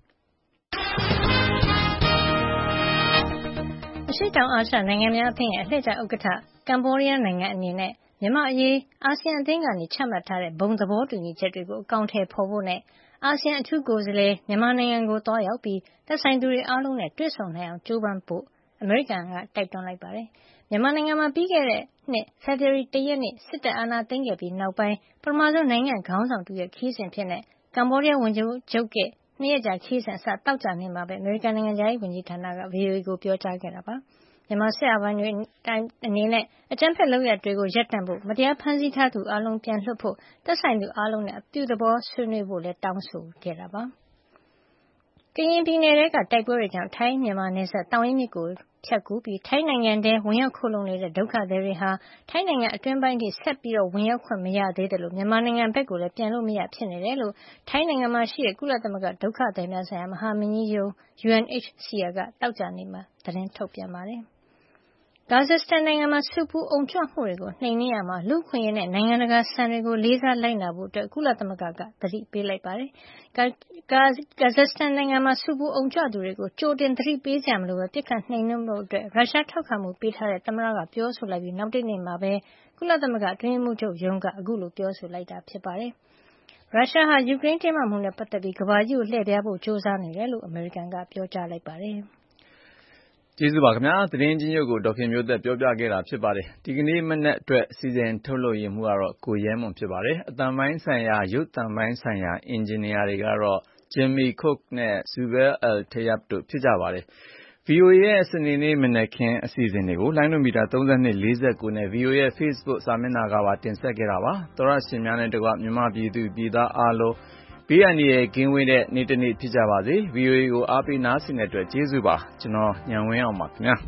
အရှေ့တောင်အာရှနိုင်ငံများအသင်းရဲ့အလှည့်ကျဥက္ကဋ္ဌကမ္ဘောဒီးယားနိုင်ငံအနေနဲ့မြန်မာအရေးအာဆီယံအသင်းကနေချမှတ်ထားတဲ့ဘုံသဘောတူညီချက်တွေကိုအကောင်အထည်ဖော်ဖို့နဲ့အာဆီယံအထူးကိုယ်စားလှယ်မြန်မာနိုင်ငံကိုသွားရောက်ပြီးသက်ဆိုင်သူတွေအားလုံးနဲ့တွေ့ဆုံနိုင်အောင်ကြိုးပမ်းဖို့အမေရိကန်ကတိုက်တွန်းလိုက်ပါတယ်။မြန်မာနိုင်ငံမှာပြီးခဲ့တဲ့နှစ်ဖေဖေါ်ဝါရီလ 1 ရက်နေ့စစ်တပ်အာဏာသိမ်းခဲ့ပြီးနောက်ပိုင်းပထမဆုံးနိုင်ငံခေါင်းဆောင်တူရဲ့ခရီးစဉ်ဖြစ်တဲ့ကမ္ဘောဒီးယားဝန်ကြီးချုပ်ရဲ့2 ရက်ကြာခရီးစဉ်အစတောက်ကြနေမှာပဲအမေရိကန်နိုင်ငံသားရေးဝန်ကြီးဌာနက VOA ကိုပြောကြားခဲ့တာပါ။မြန်မာစစ်အာဏာပိုင်တွေအနေနဲ့အကြမ်းဖက်လုပ်ရပ်တွေကိုရပ်တန့်ဖို့မတရားဖမ်းဆီးထားသူအားလုံးပြန်လွှတ်ဖို့သက်ဆိုင်သူအားလုံးနဲ့အပြုသဘောဆွေးနွေးဖို့လည်းတောင်းဆိုခဲ့တာပါ။ကရင်ပြည်နယ်ထဲကတိုက်ပွဲတွေကြောင့်ထိုင်းမြန်မာနယ်စပ်တောင်ရင်မြစ်ကိုဖြတ်ကူးပြီးထိုင်းနိုင်ငံထဲဝင်ရောက်ခိုလှုံနေတဲ့ဒုက္ခသည်တွေဟာထိုင်းနိုင်ငံအတွင်းပိုင်းထိဆက်ပြီးဝင်ရောက်ခွင့်မရသေးတယ်လို့မြန်မာနိုင်ငံဘက်ကိုလည်းပြန်လို့မရဖြစ်နေတယ်လို့ထိုင်းနိုင်ငံမှာရှိတဲ့ကုလသမဂ္ဂဒုက္ခသည်များဆိုင်ရာမဟာမင်းကြီးရုံး UNHCR ကတောက်ကြနေမှာသတင်းထုတ်ပြန်ပါတယ်။ကာဇက်စတန်နိုင်ငံမှာဆူပူအုံကြွမှုတွေကိုနှိမ်နင်းရမှာလူ့အခွင့်အရေးနဲ့နိုင်ငံတကာစံတွေကိုလေးစားလိုက်နာဖို့ကုလသမဂ္ဂကသတိပေးလိုက်ပါတယ်။ကာဇက်စတန်နိုင်ငံမှာဆူပူအုံကြွသူတွေကိုကြိုတင်သတိပေးစရာမလိုပဲပစ်ခတ်နှိမ်နင်းဖို့ရုရှားထောက်ခံမှုပေးထားတဲ့သမ္မတကပြောဆိုလိုက်ပြီးနောက်တနေ့မှာပဲကုလသမဂ္ဂအတွင်းရေးမှူးချုပ်ရုံးကအခုလိုပြောဆိုလိုက်တာဖြစ်ပါတယ်။ရုရှားဟာယူကရိန်းတင်းမာမှုနဲ့ပတ်သက်ပြီးကမ္ဘာကြီးကိုလှည့်ပြားဖို့ကြိုးစားနေတယ်လို့အမေရိကန်ကပြောကြားလိုက်ပါတယ်။ကျေးဇူးပါခင်ဗျာသတင်းချင်းချုပ်ကိုဒေါက်ခင်မျိုးသက်ပြောပြခဲ့တာဖြစ်ပါတယ်ဒီကနေ့မနက်အတွက်စီစဉ်ထုတ်လွှင့်ရမှုကတော့ကိုရဲမွန်ဖြစ်ပါတယ်အတန်ပိုင်းဆိုင်ရာရုပ်တန်ပိုင်းဆိုင်ရာအင်ဂျင်နီယာတွေကတော့ Jimmy Cook နဲ့ Zubair Al-Tayyab တို့ဖြစ်ကြပါတယ်VOA ရဲ့စနေနေ့မနက်ခင်းအစီအစဉ်တွေကိုလိုင်းနိုမီတာ32 49နဲ့ VOA ရဲ့ Facebook စာမျက်နှာကပါတင်ဆက်ခဲ့တာပါသောရရှင်များနဲ့တကွမြန်မာပြည်သူပြည်သားအားလုံးဘေးအန္တရာယ်ကင်းဝေးတဲ့နေ့တစ်နေ့ဖြစ်ကြပါစေ VOA ကိုအားပေးနားဆင်တဲ့အတွက်ကျေးဇူးပါကျွန်တော်ညံဝင်းအောင်ပါခင်ဗျာ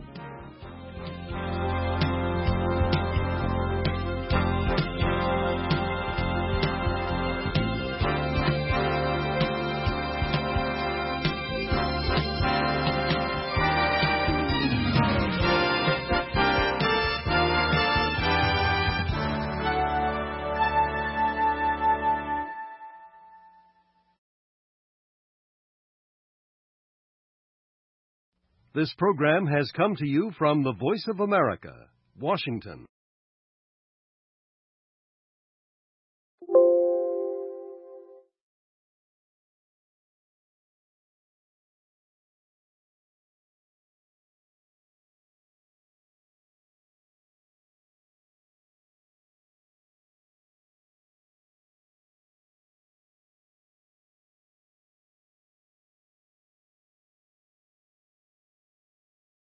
This program has come to you from the Voice of America, Washington.